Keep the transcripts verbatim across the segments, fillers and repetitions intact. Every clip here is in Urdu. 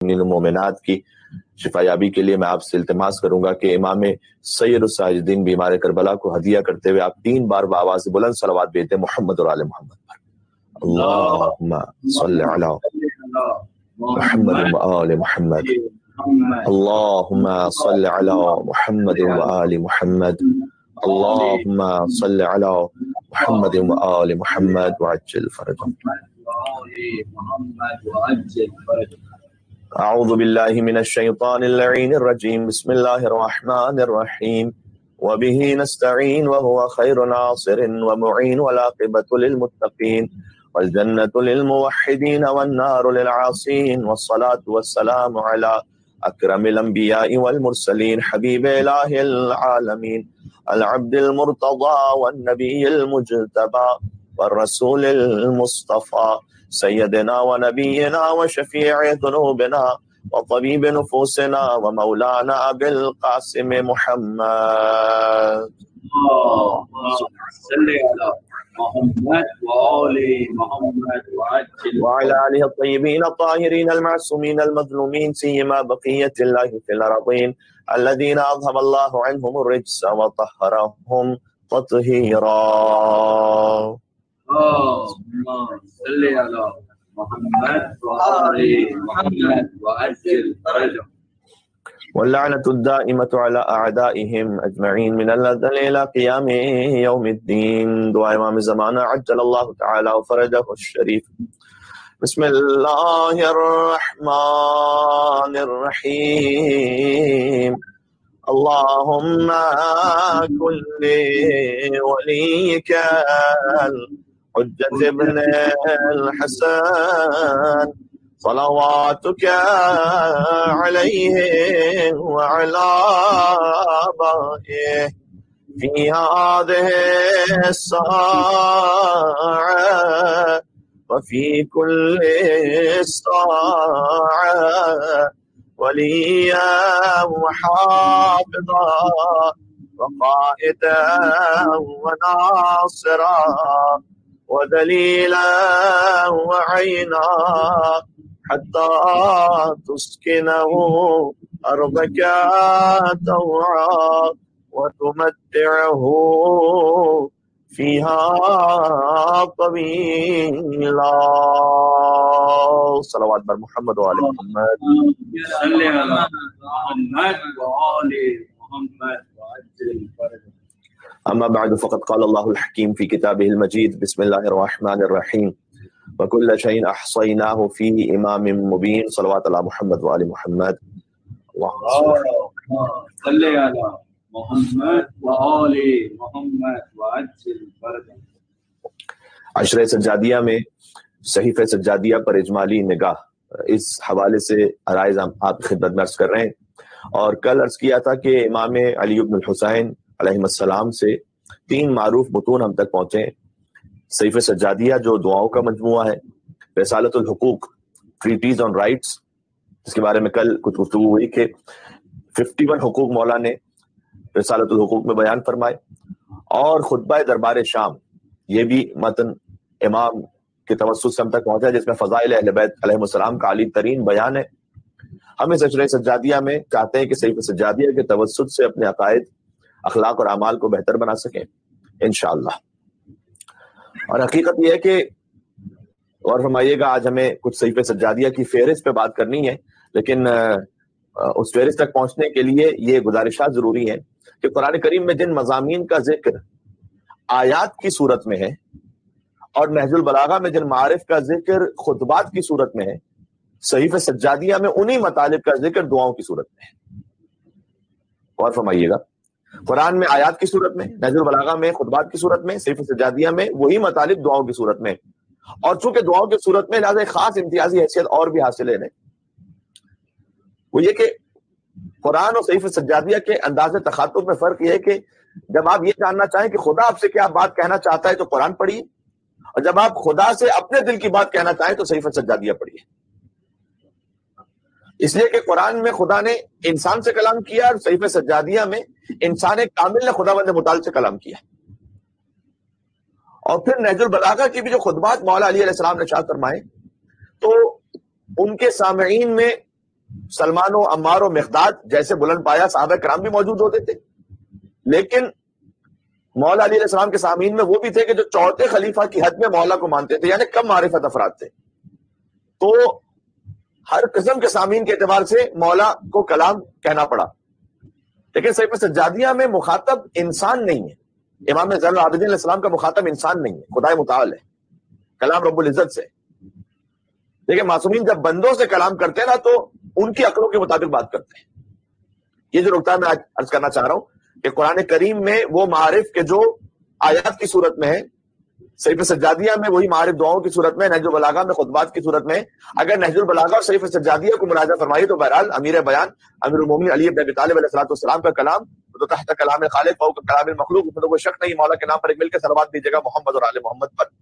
المؤمنین المومنات کی شفا یابی کے لیے میں آپ سے التماس کروں گا کہ امام سید الساجدین بیمار کربلا کو ہدیہ کرتے ہوئے آپ تین بار بآواز بلند صلوات بھیجتے محمد اور آل محمد پر. اللہم صلی علی محمد و آل محمد. اللہم صلی علی محمد و آل محمد. اللہم صلی علی محمد و آل محمد وعجل فرجهم. اعوذ باللہ من الشیطان اللعین الرجیم. بسم اللہ الرحمن الرحیم. وبه نستعین وهو خیر ناصر ومعین والعاقبۃ للمتقین والجنة للموحدین والنار للعاصین والصلاة والسلام علی اکرم الانبیاء والمرسلین حبیب الہ العالمین العبد المرتضى والنبی المجتبى والرسول المصطفى سیدنا ونبینا وشفیع ذنوبنا وطبیب نفوسنا ومولانا بالقاسم محمد. صلی علی محمد وآل محمد وعلى آله الطيبين الطاهرين المعصومين المظلومين سيما بقية الله في الأرضين الذين أذهب الله عنهم الرجس وطهرهم تطهيرا. اللهم صل على محمد وآل محمد وعجل فرجهم. واللعنة الدائمة على أعدائهم أجمعين من الأزل إلى قيام يوم الدين. دعاء إمام الزمان عجل الله تعالى وفرجه الشريف. بسم الله الرحمن الرحيم. اللهم كن لوليك الحجة ابن الحسن صلواتك عليه وعلى آبائه في هذه الساعة وفي كل ساعة وليا وحافظا وقائدا وناصرا ودليلا وعينا حتى تسكنه أرضك طوعا وتمتعه فيها طويلا. صلوات بر محمد وآل محمد. صلی علی محمد وآل محمد وعجل فرجهم. اما بعد فقد قال الله الحكيم في كتابه المجيد. بسم الله الرحمن الرحيم. وكل شيء احصيناه في امام مبين. صلوات على محمد وآل محمد. اللهم صل على محمد وآل محمد وعجل فرجهم. عشرہ سجادیہ میں صحیفہ سجادیہ پر اجمالی نگاہ اس حوالے سے عرائض آپ کی خدمت میں عرض کر رہے ہیں. اور کل عرض کیا تھا کہ امام علی بن الحسین علیہ السلام سے تین معروف متون ہم تک پہنچے ہیں. صحیفہ سجادیہ جو دعاؤں کا مجموعہ ہے، رسالۃ الحقوق ٹریٹیز آن رائٹس جس کے بارے میں کل کچھ گفتگو ہوئی کہ ففٹی ون حقوق مولا نے رسالۃ الحقوق میں بیان فرمائے، اور خطبہ دربار شام یہ بھی متن امام کے توسط سے ہم تک پہنچا جس میں فضائل اہل بیت علیہ السلام کا عالی ترین بیان ہے. ہم اس عشرہ سجادیہ میں چاہتے ہیں کہ صحیفہ سجادیہ کے توسط سے اپنے عقائد، اخلاق اور اعمال کو بہتر بنا سکیں انشاءاللہ. اور حقیقت یہ ہے کہ اور فرمائیے گا، آج ہمیں کچھ صحیفہ سجادیہ کی فہرست پہ بات کرنی ہے، لیکن اس فہرست تک پہنچنے کے لیے یہ گزارشات ضروری ہیں کہ قرآن کریم میں جن مضامین کا ذکر آیات کی صورت میں ہے اور نہج البلاغہ میں جن معارف کا ذکر خطبات کی صورت میں ہے، صحیفہ سجادیہ میں انہی مطالب کا ذکر دعاؤں کی صورت میں ہے. اور فرمائیے گا، قرآن میں آیات کی صورت میں، نہج البلاغہ میں خطبات کی صورت میں، صحیفہ سجادیہ میں وہی مطالب دعاؤں کی صورت میں. اور چونکہ دعاؤں کی صورت میں لہٰذا ایک خاص امتیازی حیثیت اور بھی حاصل ہے. وہ یہ کہ قرآن اور صحیفہ سجادیہ کے انداز تخاطب میں فرق یہ ہے کہ جب آپ یہ جاننا چاہیں کہ خدا آپ سے کیا بات کہنا چاہتا ہے تو قرآن پڑھیے، اور جب آپ خدا سے اپنے دل کی بات کہنا چاہیں تو صحیفہ سجادیہ پڑھیے. اس لیے کہ قرآن میں خدا نے انسان سے کلام کیا، اور صحیفہ سجادیہ میں انسان کامل نے خدا بند متعال سے کلام کیا. اور پھر نہج البلاغہ کی بھی جو خطبات مولا علی علیہ السلام نے ارشاد فرمائے تو ان کے سامعین میں سلمان و عمار و مقداد جیسے بلند پایا صحابہ کرام بھی موجود ہوتے تھے، لیکن مولا علی علیہ السلام کے سامعین میں وہ بھی تھے کہ جو چوتھے خلیفہ کی حد میں مولا کو مانتے تھے، یعنی کم معرفت افراد تھے. تو ہر قسم کے سامعین کے اعتبار سے مولا کو کلام کہنا پڑا. لیکن صحیفہ سجادیہ میں مخاطب انسان نہیں ہے. امام زین العابدین علیہ السلام کا مخاطب انسان نہیں ہے، خدائے متعال ہے، کلام رب العزت سے. لیکن معصومین جب بندوں سے کلام کرتے ہیں نا تو ان کی عقلوں کے مطابق بات کرتے ہیں. یہ جو نقطہ میں آج عرض کرنا چاہ رہا ہوں کہ قرآن کریم میں وہ معارف کے جو آیات کی صورت میں ہے، صحیفہ سجادیہ میں وہی معارف دعاؤں کی صورت میں، نہج البلاغہ میں خطبات کی صورت میں. اگر نہج البلاغہ اور صحیفہ سجادیہ کو مراجعہ فرمائیے تو بہرحال امیر بیان امیر المومنین علی بن ابی طالب علیہ الصلوۃ والسلام کا کلام تو تحت کلام خالق فوق کلام المخلوق، اس میں تو کوئی شک نہیں. مولا کے نام پر ایک مل کے صلوات دیجیے گا محمد اور آل محمد پر.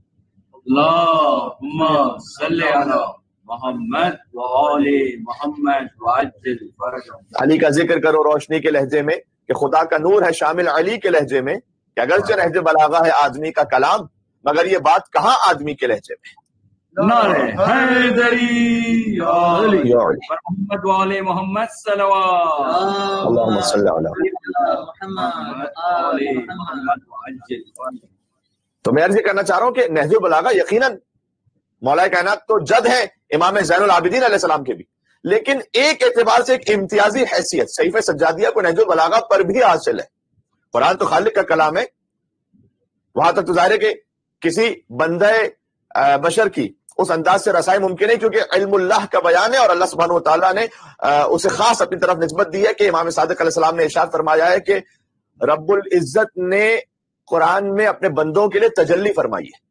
اللہم صلی علی محمد وآل محمد وعجل فرجهم. علی کا ذکر کرو روشنی کے لہجے میں کہ خدا کا نور ہے شامل علی کے لہجے میں، کہ اگرچہ نہج بلاغہ ہے آدمی کا کلام مگر یہ بات کہاں آدمی کے لہجے میں. نعرہ حیدری یا علی محمد وآل محمد صلوات اللہم صلی علی محمد وآل محمد وعجل فرجهم. تو میں عرض یہ کرنا چاہ رہا ہوں کہ نہج البلاغہ یقیناً مولا کائنات تو جد ہے امام زین العابدین علیہ السلام کے بھی، لیکن ایک اعتبار سے ایک امتیازی حیثیت صحیفہ سجادیہ کو نہج البلاغہ پر بھی حاصل ہے. قرآن تو خالق کا کلام ہے، وہاں تک تو ظاہر ہے کہ کسی بندہ بشر کی اس انداز سے رسائی ممکن ہے کیونکہ علم اللہ کا بیان ہے اور اللہ سبحانہ وتعالیٰ نے اسے خاص اپنی طرف نسبت دی ہے کہ امام صادق علیہ السلام نے ارشاد فرمایا ہے کہ رب العزت نے قرآن میں اپنے بندوں کے لیے تجلی فرمائی ہے،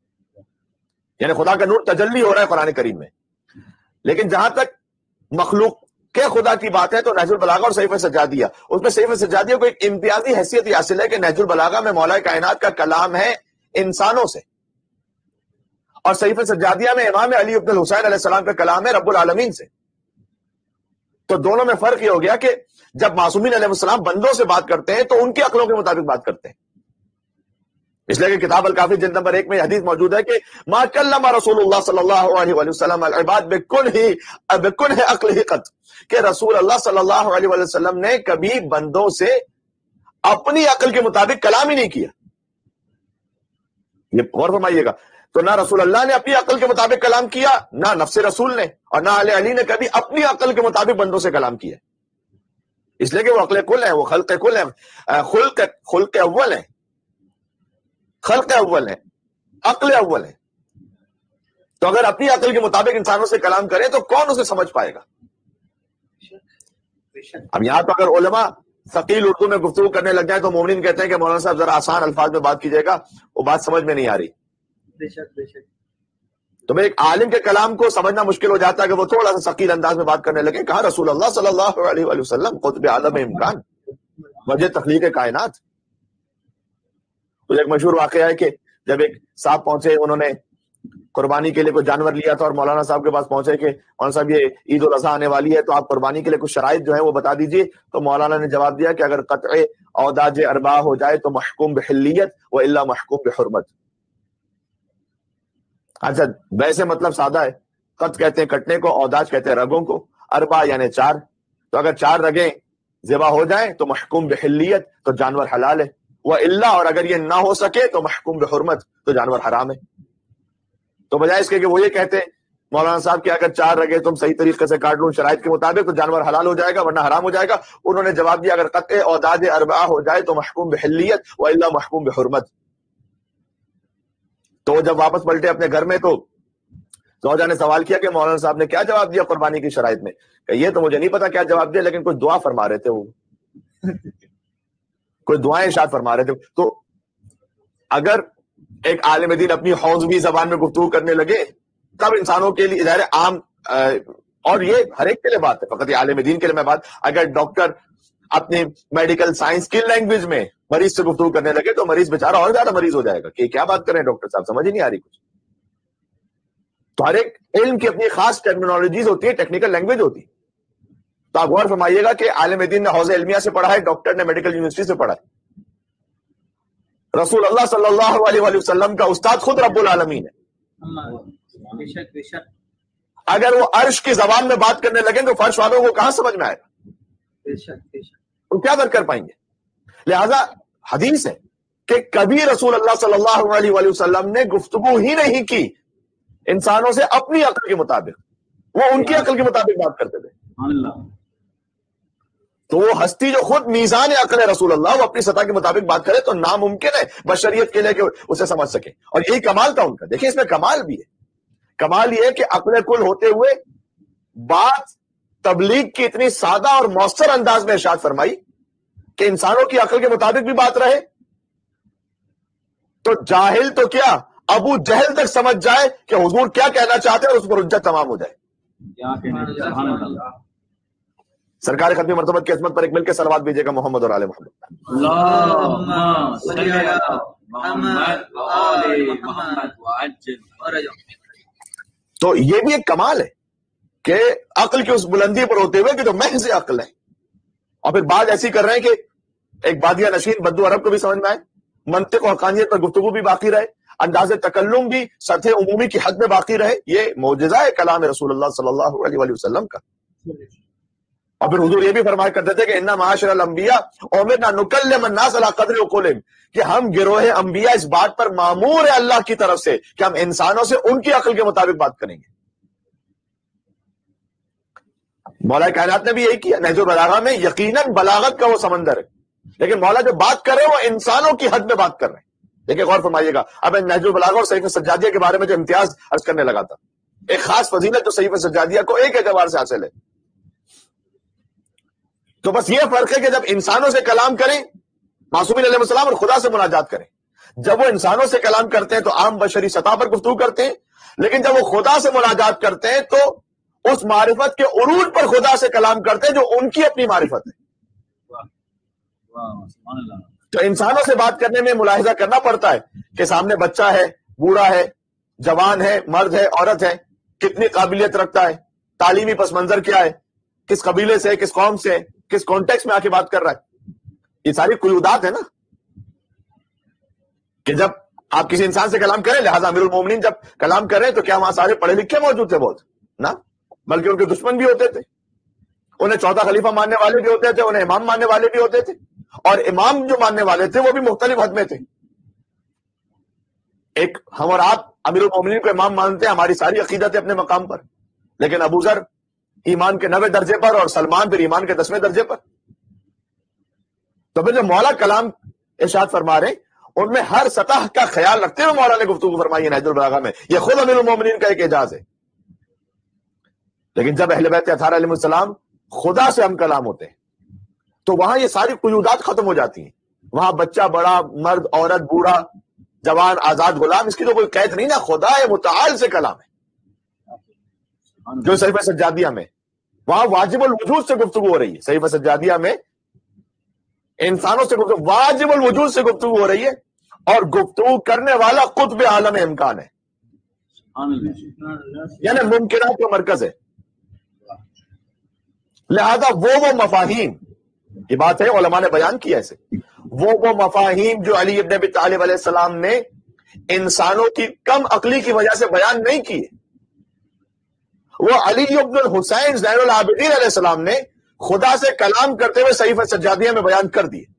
یعنی خدا کا نور تجلی ہو رہا ہے قرآن کریم میں. لیکن جہاں تک مخلوق کے خدا کی بات ہے تو نہج البلاغہ اور صحیفہ سجادیہ، اس میں صحیفہ سجادیہ کو ایک امتیازی حیثیت یہ حاصل ہے کہ نہج البلاغہ میں مولا کائنات کا کلام ہے انسانوں سے، اور صحیفہ سجادیہ میں امام علی ابن الحسین علیہ السلام کا کلام ہے رب العالمین سے. تو دونوں میں فرق یہ ہو گیا کہ جب معصومین علیہ السلام بندوں سے بات کرتے ہیں تو ان کی عقلوں کے مطابق بات کرتے ہیں. اس لیے کہ کتاب الکافی جلد نمبر ایک میں حدیث موجود ہے کہ ما کلم رسول اللہ صلی اللہ علیہ وآلہ وسلم العباد بکنہ بکنہ عقلہ قط، کہ رسول اللہ صلی اللہ علیہ وآلہ وسلم نے کبھی بندوں سے اپنی عقل کے مطابق کلام ہی نہیں کیا. یہ غور فرمائیے گا. تو نہ رسول اللہ نے اپنی عقل کے مطابق کلام کیا، نہ نفس رسول نے، اور نہ علی علی نے کبھی اپنی عقل کے مطابق بندوں سے کلام کیا. اس لیے کہ وہ عقل کل ہے، وہ خلق کل ہے، خلق خلق اول ہے، خلق اول ہے، عقل اول ہے. تو اگر اپنی عقل کے مطابق انسانوں سے کلام کرے تو کون اسے سمجھ پائے گا؟ اب یہاں تو اگر علماء ثقیل اردو میں گفتگو کرنے لگ جائیں تو مومنین کہتے ہیں کہ مولانا صاحب ذرا آسان الفاظ میں بات کیجیے گا، وہ بات سمجھ میں نہیں آ رہی. بے شک بے شک. تو میں ایک عالم کے کلام کو سمجھنا مشکل ہو جاتا ہے کہ وہ تھوڑا سا ثقیل انداز میں بات کرنے لگے. کہا رسول اللہ صلی اللہ علیہ وآلہ وسلم قطب عالم امکان وجہ تخلیق کائنات. تو ایک مشہور واقعہ ہے کہ جب ایک صاحب پہنچے، انہوں نے قربانی کے لیے کوئی جانور لیا تھا اور مولانا صاحب کے پاس پہنچے کہ مولانا صاحب یہ عید الاضحیٰ آنے والی ہے تو آپ قربانی کے لیے کچھ شرائط جو ہیں وہ بتا دیجیے. تو مولانا نے جواب دیا کہ اگر قطع اوداج اربع ہو جائے تو محکوم بحلیت و الا محکوم بحرمت. اچھا ویسے مطلب سادہ ہے، قط کہتے ہیں کٹنے کو، اوداج کہتے ہیں رگوں کو، اربع یعنی چار. تو اگر چار رگیں ذبح ہو جائیں تو محکوم بحلیت تو جانور حلال ہے، وہ اللہ اور اگر یہ نہ ہو سکے تو محکوم بحرمت تو جانور حرام ہے. تو بجائے اس کے کہ وہ یہ کہتے ہیں مولانا صاحب کہ اگر چار رگیں تم صحیح طریقے سے کاٹ لوں شرائط کے مطابق تو جانور حلال ہو جائے گا ورنہ حرام ہو جائے گا، انہوں نے جواب دیا اگر قطع اوداج اربع ہو جائے تو محکوم بحلیت و الا محکوم بحرمت. تو جب واپس پلٹے اپنے گھر میں تو زوجہ نے سوال کیا کہ مولانا صاحب نے کیا جواب دیا قربانی کی شرائط میں؟ کہ یہ تو مجھے نہیں پتا کیا جواب دیا، لیکن کوئی دعا فرما رہے تھے، وہ کوئی دعائیں ارشاد فرما رہے تھے. تو اگر ایک عالم دین اپنی حوضوی زبان میں گفتگو کرنے لگے تب انسانوں کے لیے ظاہر عام، اور یہ ہر ایک کے لیے بات ہے، فقط یہ عالم دین کے لیے میں بات، اگر ڈاکٹر اپنی میڈیکل سائنس کی لینگویج میں مریض سے گفتگو کرنے لگے تو مریض بیچارہ اور زیادہ مریض ہو جائے گا کہ کیا بات کریں ڈاکٹر صاحب، سمجھ ہی نہیں آ رہی کچھ. تو ہر ایک علم کی اپنی خاص ٹرمینالوجیز ہوتی ہے، ٹیکنیکل لینگویج ہوتی ہے. تو آپ غور فرمائیے گا کہ عالم دین نے حوض علمیہ سے پڑھا ہے، ڈاکٹر نے میڈیکل یونیورسٹی سے پڑھا ہے. رسول اللہ صلی اللہ علیہ وآلہ وسلم کا استاد خود رب العالمین ہے. اگر وہ عرش کی زبان میں بات کرنے لگیں تو فرش والوں کو کہاں سمجھ میں آئے گا؟ وہ کیا کر پائیں گے؟ لہذا حدیث ہے کہ کبھی رسول اللہ صلی اللہ علیہ وآلہ وسلم نے گفتگو ہی نہیں کی انسانوں سے اپنی عقل کے مطابق، وہ ان کی عقل کے مطابق بات کرتے تھے. تو وہ ہستی جو خود میزان عقل ہے رسول اللہ، وہ اپنی سطح کے مطابق بات کرے تو ناممکن ہے بشریت کے لیے کہ اسے سمجھ سکے. اور یہی کمال تھا ان کا. دیکھیں اس میں کمال بھی ہے. کمال یہ ہے کہ عقل کل ہوتے ہوئے بات تبلیغ کی اتنی سادہ اور مؤثر انداز میں ارشاد فرمائی کہ انسانوں کی عقل کے مطابق بھی بات رہے تو جاہل تو کیا ابو جہل تک سمجھ جائے کہ حضور کیا کہنا چاہتے ہیں اور اس پر حجت تمام ہو جائے. سرکار ختم مرتبہ کی عظمت پر ایک مل کے صلوات بھیجیے گا محمد اور آل محمد. اللہم صلی علی محمد وآل محمد وعجل. تو یہ بھی ایک کمال ہے کہ عقل کی اس بلندی پر ہوتے ہوئے کہ جو محض عقل ہے، اور پھر بات ایسی کر رہے ہیں کہ ایک بادیہ نشین بدو عرب کو بھی سمجھ میں آئے، منطق و حقانیت پر گفتگو بھی باقی رہے، انداز تکلم بھی سطح عمومی کی حد میں باقی رہے. یہ معجزہ ہے کلام رسول اللہ صلی اللہ علیہ وآلہ وسلم کا. اور پھر حضور یہ بھی فرمایا کرتے تھے کہ انا معاشر الانبیاء امرنا نکلم الناس علی قدر عقولہم، کہ ہم گروہ انبیاء اس بات پر مامور ہے اللہ کی طرف سے کہ ہم انسانوں سے ان کی عقل کے مطابق بات کریں گے. مولا کائنات نے بھی یہی کیا. نہج البلاغہ میں یقیناً بلاغت کا وہ سمندر ہے، لیکن مولا جو بات کر رہے ہیں وہ انسانوں کی حد میں بات کر رہے ہیں. دیکھیں غور فرمائیے گا. اب نہج البلاغہ اور صحیفہ سجادیہ کے بارے میں جو امتیاز عرض کرنے لگا تھا، ایک خاص فضیلت جو صحیفہ سجادیہ کو ایک اعتبار سے حاصل ہے، تو بس یہ فرق ہے کہ جب انسانوں سے کلام کریں معصومین علیہ السلام اور خدا سے مناجات کریں. جب وہ انسانوں سے کلام کرتے ہیں تو عام بشری سطح پر گفتگو کرتے ہیں، لیکن جب وہ خدا سے مناجات کرتے ہیں تو اس معرفت کے عروج پر خدا سے کلام کرتے ہیں جو ان کی اپنی معرفت ہے. تو انسانوں سے بات کرنے میں ملاحظہ کرنا پڑتا ہے کہ سامنے بچہ ہے، بوڑھا ہے، جوان ہے، مرد ہے، عورت ہے، کتنی قابلیت رکھتا ہے، تعلیمی پس منظر کیا ہے، کس قبیلے سے، کس قوم سے، کس کانٹیکس میں آ کے بات کر رہا ہے. یہ ساری قیودات ہیں نا کہ جب آپ کسی انسان سے کلام کریں. لہذا امیر المومنین جب کلام کریں تو کیا وہاں سارے پڑھے لکھے موجود تھے؟ بہت نا، بلکہ ان کے دشمن بھی ہوتے تھے. انہیں چوتھا خلیفہ ماننے والے بھی ہوتے تھے، انہیں امام ماننے والے بھی ہوتے تھے، اور امام جو ماننے والے تھے وہ بھی مختلف حد میں تھے. ایک ہم اور آپ امیر المومنین کو امام مانتے ہیں، ہماری ساری عقیدت ہے اپنے مقام پر، لیکن ابو ذر ایمان کے نوے درجے پر اور سلمان پھر ایمان کے دسویں درجے پر. تو پھر جو مولا کلام ارشاد فرما رہے ان میں ہر سطح کا خیال رکھتے ہوئے مولا نے گفتگو فرمائی ہے نہج البلاغہ میں. یہ خود امیر المومنین کا ایک اعجاز ہے. لیکن جب اہل بیت اطہار علیہ السلام خدا سے ہم کلام ہوتے ہیں تو وہاں یہ ساری قیودات ختم ہو جاتی ہیں. وہاں بچہ، بڑا، مرد، عورت، بوڑھا، جوان، آزاد، غلام، اس کی تو کوئی قید نہیں نا. خدا متعال سے کلام ہے. جو صحیفہ سجادیہ میں وہاں واجب الوجود سے گفتگو ہو رہی ہے. صحیفہ سجادیہ میں انسانوں سے گفتگو، واجب الوجود سے گفتگو ہو رہی ہے، اور گفتگو کرنے والا قطب عالم امکان ہے، یعنی ممکنات کا مرکز ہے. لہذا وہ وہ مفاہیم، یہ بات ہے علماء نے بیان کیا ایسے، وہ وہ مفاہیم جو علی ابن ابی طالب علیہ السلام نے انسانوں کی کم عقلی کی وجہ سے بیان نہیں کیے، وہ علی ابن الحسین زین العابدین علیہ السلام نے خدا سے کلام کرتے ہوئے صحیفہ سجادیہ میں بیان کر دیے.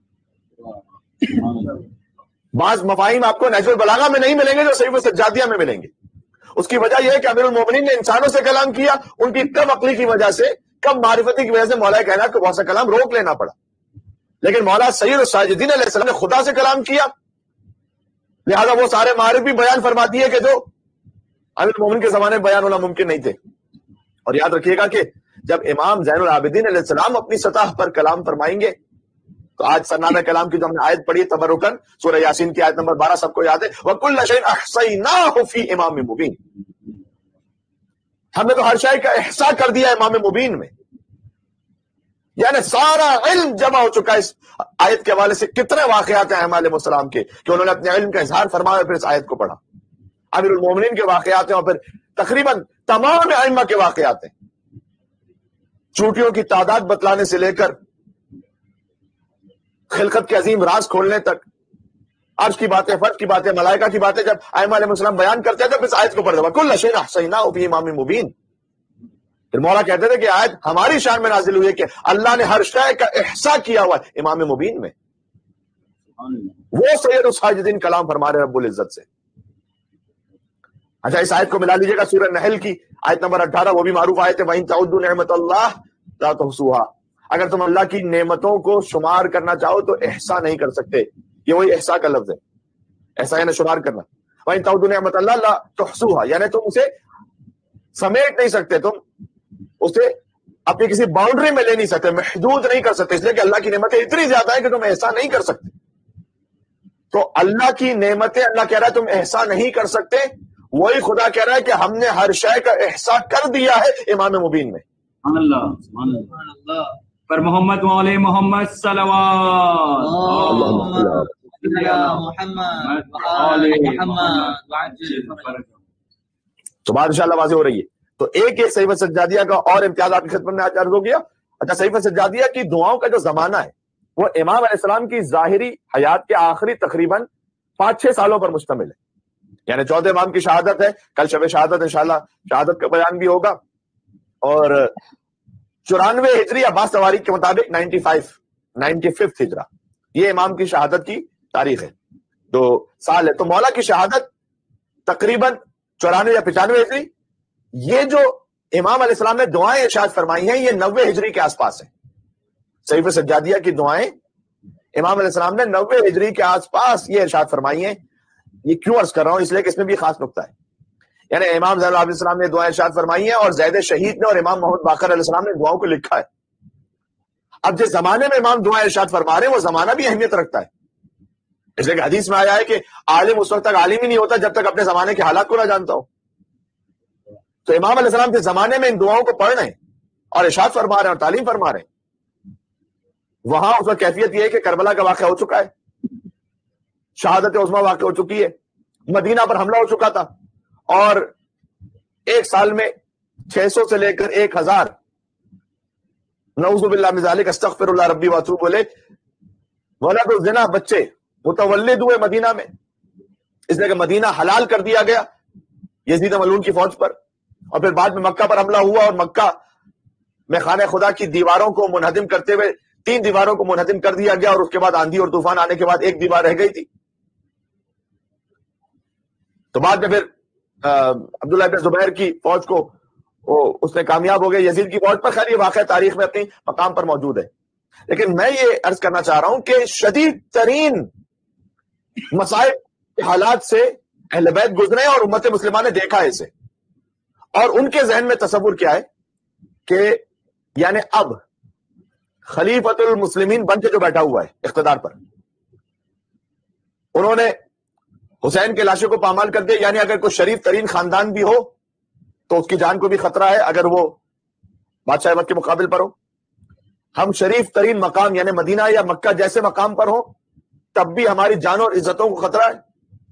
بعض مفاہیم آپ کو نہج البلاغہ میں نہیں ملیں گے جو صحیفہ سجادیہ میں ملیں گے. اس کی وجہ یہ ہے کہ امیر المومنین نے انسانوں سے کلام کیا، ان کی کم عقلی کی وجہ سے، کم معرفتی کی وجہ سے مولا کائنات کو بہت سا کلام روک لینا پڑا. لیکن مولا سید الساجدین علیہ السلام نے خدا سے کلام کیا، لہذا وہ سارے معارف بھی بیان فرما دیے کہ جو امیر المومنین کے زمانے میں بیان ہونا ممکن نہیں تھے. اور یاد رکھیے گا کہ جب امام زین العابدین علیہ السلام اپنی سطح پر کلام فرمائیں گے تو آج سنامہ کلام کی جو ہم نے آیت پڑھی تبرکن، سورہ یاسین کی آیت نمبر بارہ سب کو یاد ہے، وَكُلَّ شَيْءٍ أَحْصَيْنَاهُ فِي إِمَامٍ مُبِينٍ. ہم نے تو ہر شے کا احصاء کر دیا امام مبین میں، یعنی سارا علم جمع ہو چکا ہے. اس آیت کے حوالے سے کتنے واقعات ہیں علیہ السلام کے کہ انہوں نے اپنے علم کا اظہار فرمایا، پھر اس آیت کو پڑھا. امیر المومنین کے واقعات ہیں، اور پھر تقریباً تمام ائمہ کے واقعات ہیں، چوٹیوں کی تعداد بتلانے سے لے کر خلقت کے عظیم راز کھولنے تک، عرش کی باتیں، فرش کی باتیں، ملائکہ کی باتیں جب ائمہ علیہ السلام بیان کرتے ہیں تو اس آیت کو پڑھ دو، وَكُلَّ شَيْءٍ أَحْصَيْنَاهُ فِي إِمَامٍ مُبِينٍ. پھر مولا کہتے تھے کہ آیت ہماری شان میں نازل ہوئی ہے کہ اللہ نے ہر شے کا احصاء کیا ہوا ہے امام مبین میں. وہ سید الساجدین کلام فرما رہے رب العزت سے. اچھا اس آیت کو ملا لیجیے گا سورہ نحل کی آیت نمبر اٹھارہ، وہ بھی معروف آیت ہے، وَإِن تَعُدُّوا نِعْمَتَ اللَّهِ لَا تُحْصُوهَا. اگر تم اللہ کی نعمتوں کو شمار کرنا چاہو تو احصاء نہیں کر سکتے. یہ وہی احصاء کا لفظ ہے، احصاء یعنی شمار کرنا. وَإِن تَعُدُّوا نِعْمَتَ اللَّهِ لَا تُحْصُوهَا یعنی تم اسے سمیٹ نہیں سکتے، تم اسے اپنی کسی باؤنڈری میں لے نہیں سکتے، محدود نہیں کر سکتے، اس لیے کہ اللہ کی نعمتیں اتنی زیادہ ہیں کہ تم احصاء نہیں کر سکتے. تو اللہ کی نعمتیں اللہ کہہ رہا ہے تم احصاء نہیں کر سکتے، وہی خدا کہہ رہا ہے کہ ہم نے ہر شے کا احصاء کر دیا ہے امام مبین میں. سبحان اللہ سبحان اللہ. پر محمد وعلی محمد صلوات تو بات انشاءاللہ واضح ہو رہی ہے. تو ایک ایک صحیفہ سجادیہ کا اور امتیاز آپ کی خدمت میں آج عرض ہو گیا. اچھا صحیفہ سجادیہ کی دعاؤں کا جو زمانہ ہے وہ امام علیہ السلام کی ظاہری حیات کے آخری تقریباً پانچ چھ سالوں پر مشتمل ہے. یعنی چودہ امام کی شہادت ہے، کل شب شہادت انشاءاللہ شہادت کا بیان بھی ہوگا، اور چورانوے ہجری عباس تواریخ کے مطابق نائنٹی فائیو نائنٹی ففتھ ہجرہ یہ امام کی شہادت کی تاریخ ہے، دو سال ہے. تو مولا کی شہادت تقریباً چورانوے یا پچانوے ہجری. یہ جو امام علیہ السلام نے دعائیں ارشاد فرمائی ہیں یہ نوے ہجری کے آس پاس ہیں. صحیفہ سجادیہ کی دعائیں امام علیہ السلام نے نوے ہجری کے آس پاس یہ ارشاد فرمائی ہیں. یہ کیوں عرض کر رہا ہوں؟ اس لیے کہ اس میں بھی خاص نقطہ ہے. یعنی امام زین العابدین السلام نے دعائیں ارشاد فرمائی ہیں اور زید شہید نے اور امام محمد باقر علیہ السلام نے دعاؤں کو لکھا ہے. اب جس زمانے میں امام دعائیں ارشاد فرما رہے ہیں وہ زمانہ بھی اہمیت رکھتا ہے، اس لیے کہ حدیث میں آیا ہے کہ عالم اس وقت تک عالم ہی نہیں ہوتا جب تک اپنے زمانے کے حالات کو نہ جانتا ہو. تو امام علیہ السلام جس زمانے میں ان دعاؤں کو پڑھ رہے ہیں اور ارشاد فرما رہے ہیں اور تعلیم فرما رہے ہیں، وہاں اس وقت کیفیت یہ ہے کہ کربلا کا واقعہ ہو چکا ہے، شہادت عظمیٰ واقع ہو چکی ہے، مدینہ پر حملہ ہو چکا تھا، اور ایک سال میں چھ سو سے لے کر ایک ہزار نعوذ باللہ من ذالک استغفر اللہ ربی واتوب الیہ ولد الزنا بچے متولد ہوئے مدینہ میں، اس لیے کہ مدینہ حلال کر دیا گیا یزید ملعون کی فوج پر. اور پھر بعد میں مکہ پر حملہ ہوا اور مکہ میں خانہ خدا کی دیواروں کو منہدم کرتے ہوئے تین دیواروں کو منہدم کر دیا گیا، اور اس کے بعد آندھی اور طوفان آنے کے بعد ایک دیوار رہ گئی تھی. تو بعد میں پھر عبداللہ بن زبیر کی فوج کو اس نے کامیاب ہو گئے یزید کی فوج پر. خیر یہ واقعہ تاریخ میں اپنی مقام پر موجود ہے، لیکن میں یہ عرض کرنا چاہ رہا ہوں کہ شدید ترین مصائب کے حالات سے اہل بیت گزرے اور امت مسلمہ نے دیکھا ہے اسے، اور ان کے ذہن میں تصور کیا ہے کہ یعنی اب خلیفۃ المسلمین بن کے جو بیٹھا ہوا ہے اقتدار پر، انہوں نے حسین کے لاشوں کو پامال کر دیا. یعنی اگر کوئی شریف ترین خاندان بھی ہو تو اس کی جان کو بھی خطرہ ہے اگر وہ بادشاہ وقت کے مقابل پر ہو. ہم شریف ترین مقام یعنی مدینہ یا مکہ جیسے مقام پر ہو تب بھی ہماری جانوں اور عزتوں کو خطرہ ہے.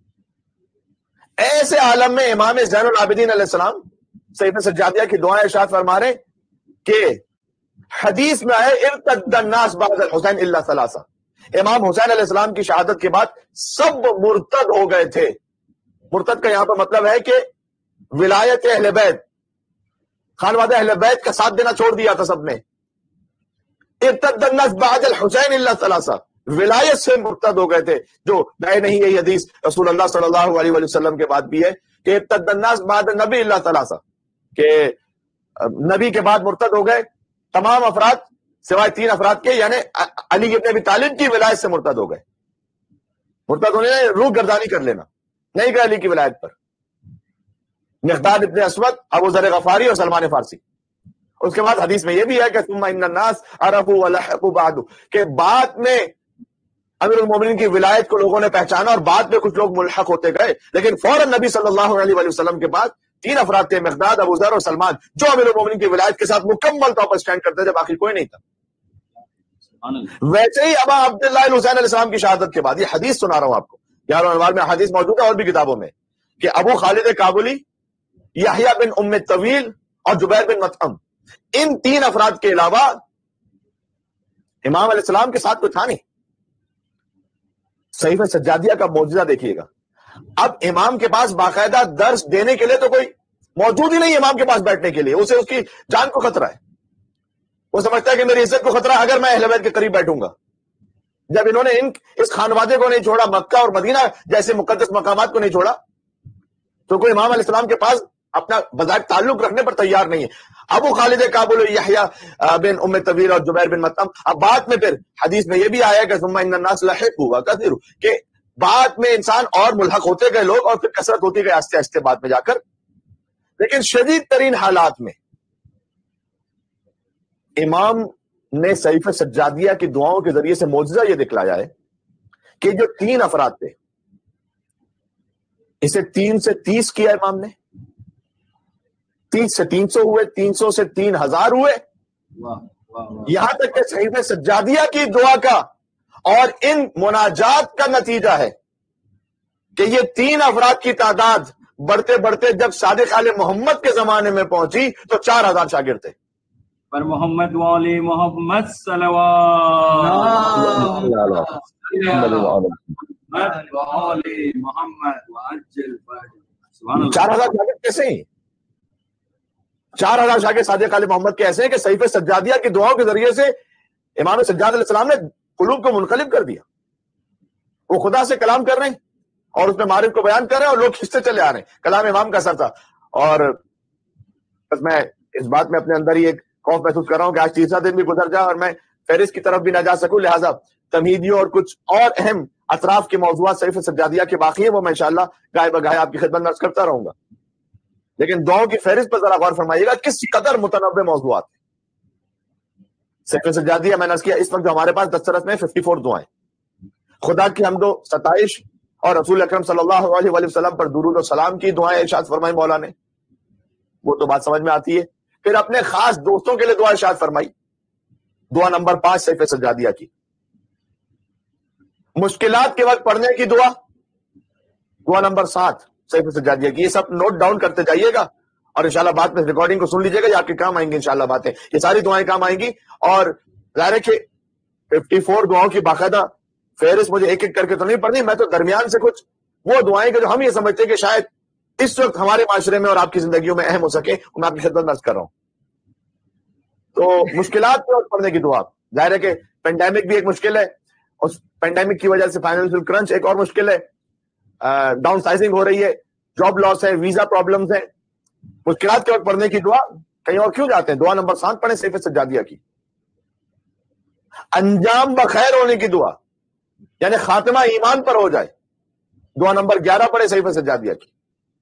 ایسے عالم میں امام زین العابدین علیہ السلام صحیفہ سجادیہ کی دعائیں ارشاد فرما رہے کہ حدیث میں آئے ارتد الناس بعد الحسین الا ثلاثہ، امام حسین علیہ السلام کی شہادت کے بعد سب مرتد ہو گئے تھے. مرتد کا یہاں پر مطلب ہے کہ ولایت اہل بیت، خانوادہ اہل بیت کا ساتھ دینا چھوڑ دیا تھا سب نے. ارتد الناس بعد الحسین الا ثلاثہ، ولایت سے مرتد ہو گئے تھے، جو نئے نہیں ہے. یہ حدیث رسول اللہ صلی اللہ علیہ وسلم کے بعد بھی ہے کہ ارتد الناس بعد النبی الا ثلاثہ، کہ نبی کے بعد مرتد ہو گئے تمام افراد سوائے تین افراد کے، یعنی علی ابن ابی طالب کی ولایت سے مرتد ہو گئے. مرتد ہونے روح گردانی کر لینا، نہیں گئے علی کی ولایت پر. مقداد ابن اسود، ابو ذر غفاری اور سلمان فارسی. اس کے بعد حدیث میں یہ بھی ہے کہ ثم ان الناس عرفوا ولحقوا بعد، کہ بعد میں امیر المومنین کی ولایت کو لوگوں نے پہچانا اور بعد میں کچھ لوگ ملحق ہوتے گئے، لیکن فوراً نبی صلی اللہ علیہ وآلہ وسلم کے بعد تین افراد تھے، مقداد، ابو ذر اور سلمان، جو امیر المومنین کی ولایت کے ساتھ مکمل طور پر اسٹینڈ کرتے تھے، باقی کوئی نہیں تھا. ویسے ہی ابا عبداللہ الحسین علیہ السلام کی شہادت کے بعد، یہ حدیث سنا رہا ہوں آپ کو، یار انوار میں حدیث موجود ہے اور بھی کتابوں میں، کہ ابو خالد کابلی، یحییٰ بن ام طویل اور جبیر بن مطعم، ان تین افراد کے علاوہ امام علیہ السلام کے ساتھ کوئی تھا نہیں. صحیفہ سجادیہ کا معجزہ دیکھیے گا. اب امام کے پاس باقاعدہ درس دینے کے لیے تو کوئی موجود ہی نہیں امام کے پاس بیٹھنے کے لیے، اسے اس کی جان کو خطرہ ہے، وہ سمجھتا ہے کہ میری عزت کو خطرہ ہے اگر میں اہل بیت کے قریب بیٹھوں گا۔ جب انہوں نے ان اس خانوادے کو نہیں چھوڑا، مکہ اور مدینہ جیسے مقدس مقامات کو نہیں چھوڑا، تو کوئی امام علیہ السلام کے پاس اپنا بذات تعلق رکھنے پر تیار نہیں ہے۔ ابو خالد کابل یحییٰ بن ام طویل اور جبیر بن مطعم، اب بعد میں پھر حدیث میں یہ بھی آیا کہ ثم ان الناس لحقوا وكثروا، کہ بعد میں انسان اور ملحق ہوتے گئے لوگ، اور پھر کثرت ہوتی گئی آہستہ آہستہ بعد میں جا کر۔ لیکن شدید ترین حالات میں امام نے صحیفہ سجادیہ کی دعاؤں کے ذریعے سے معجزہ یہ دکھلایا ہے کہ جو تین افراد تھے، اسے تین سے تیس کیا امام نے، تیس سے تین سو ہوئے، تین سو سے تین ہزار ہوئے، یہاں تک کہ صحیفہ سجادیہ کی دعا کا اور ان مناجات کا نتیجہ ہے کہ یہ تین افراد کی تعداد بڑھتے بڑھتے جب صادق آل محمد کے زمانے میں پہنچی تو چار ہزار شاگرد تھے۔ پر محمد والی محمد صلوات چار ہزار شاگرد کیسے ہیں؟ چار ہزار شاگرد صادق آل محمد کے ایسے ہیں کہ صحیفہ سجادیہ کی دعاؤں کے ذریعے سے امام سجاد علیہ السلام نے قلوب کو منقلب کر دیا۔ وہ خدا سے کلام کر رہے ہیں اور اس میں معرف کو بیان کر رہے ہیں اور لوگ کھنچتے چلے آ رہے ہیں۔ کلام امام کا اثر تھا۔ اور بس میں اس بات میں اپنے اندر ہی ایک خوف محسوس کر رہا ہوں کہ آج تیسرا دن بھی گزر جائے اور میں فہرست کی طرف بھی نہ جا سکوں، لہٰذا تمہیدیوں اور کچھ اور اہم اطراف کے موضوعات صحیفہ سجادیہ کے باقی ہیں، وہ میں انشاءاللہ گاہے بگاہے آپ کی خدمت میں عرض کرتا رہوں گا۔ لیکن دعاؤں کی فہرست پر ذرا غور فرمائیے گا، کس قدر متنوع موضوعات ہیں۔ صحیفہ سجادیہ میں نے عرض کیا اس وقت جو ہمارے پاس دسترس میں چون دعائیں، خدا کی حمد و ستائش اور رسول اکرم صلی اللہ علیہ وآلہ وسلم پر درود و سلام کی دعائیں ارشاد فرمائی مولا نے، وہ تو بات سمجھ میں آتی ہے۔ پھر اپنے خاص دوستوں کے لیے دعا ارشاد فرمائی، دعا نمبر پانچ صحیفہ سجادیہ کی۔ مشکلات کے وقت پڑھنے کی دعا، دعا نمبر سات صحیفہ سجادیہ کی۔ یہ سب نوٹ ڈاؤن کرتے جائیے گا اور انشاءاللہ بعد میں ریکارڈنگ کو سن لیجیے گا، یہ آپ کے کام آئیں گی انشاءاللہ باتیں، یہ ساری دعائیں کام آئیں گی۔ اور ظاہر ہے کہ ففٹی فور دعاؤں کی باقاعدہ فہرست مجھے ایک ایک کر کے تو نہیں پڑھنی، میں تو درمیان سے کچھ وہ دعائیں کہ جو ہم یہ سمجھتے ہیں کہ شاید اس وقت ہمارے معاشرے میں اور آپ کی زندگیوں میں اہم ہو سکے، وہ میں آپ کی خدمت میں عرض کر رہا ہوں۔ تو مشکلات کے وقت پڑھنے کی دعا، ظاہر ہے کہ پینڈیمک بھی ایک مشکل ہے، اس پینڈیمک کی وجہ سے فائنینشیل کرنچ ایک اور مشکل ہے، ڈاؤن سائزنگ ہو رہی ہے، جاب لاس ہے، ویزا پرابلمز ہیں۔ مشکلات کے وقت پڑھنے کی دعا، کہیں اور کیوں جاتے ہیں؟ دعا نمبر سات پڑھیں صحیفہ سجادیہ کی۔ انجام بخیر ہونے کی دعا، یعنی خاتمہ ایمان پر ہو جائے، دعا نمبر گیارہ پڑھیں صحیفہ سجادیہ کی۔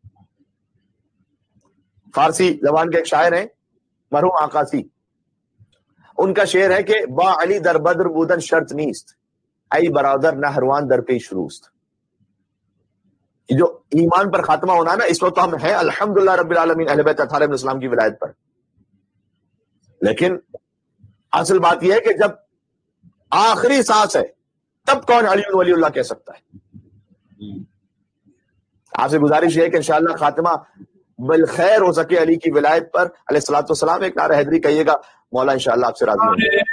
فارسی زبان کے ایک شاعر ہیں مرحوم آقاسی، ان کا شعر ہے کہ با علی در بدر بودن شرط نیست، ای برادر نہروان در پیش روست۔ جو ایمان پر خاتمہ ہونا ہے نا، اس وقت ہم ہیں الحمدللہ رب العالمین اہل بیت اطہار ابن اسلام کی ولایت پر، لیکن اصل بات یہ ہے کہ جب آخری سانس ہے تب کون علی ولی اللہ کہہ سکتا ہے؟ آپ سے گزارش ہے کہ انشاءاللہ خاتمہ بالخیر ہو سکے علی کی ولایت پر علیہ الصلوۃ والسلام۔ ایک نعرہ حیدری کہیے گا، مولا انشاءاللہ آپ سے راضی ہوں گے۔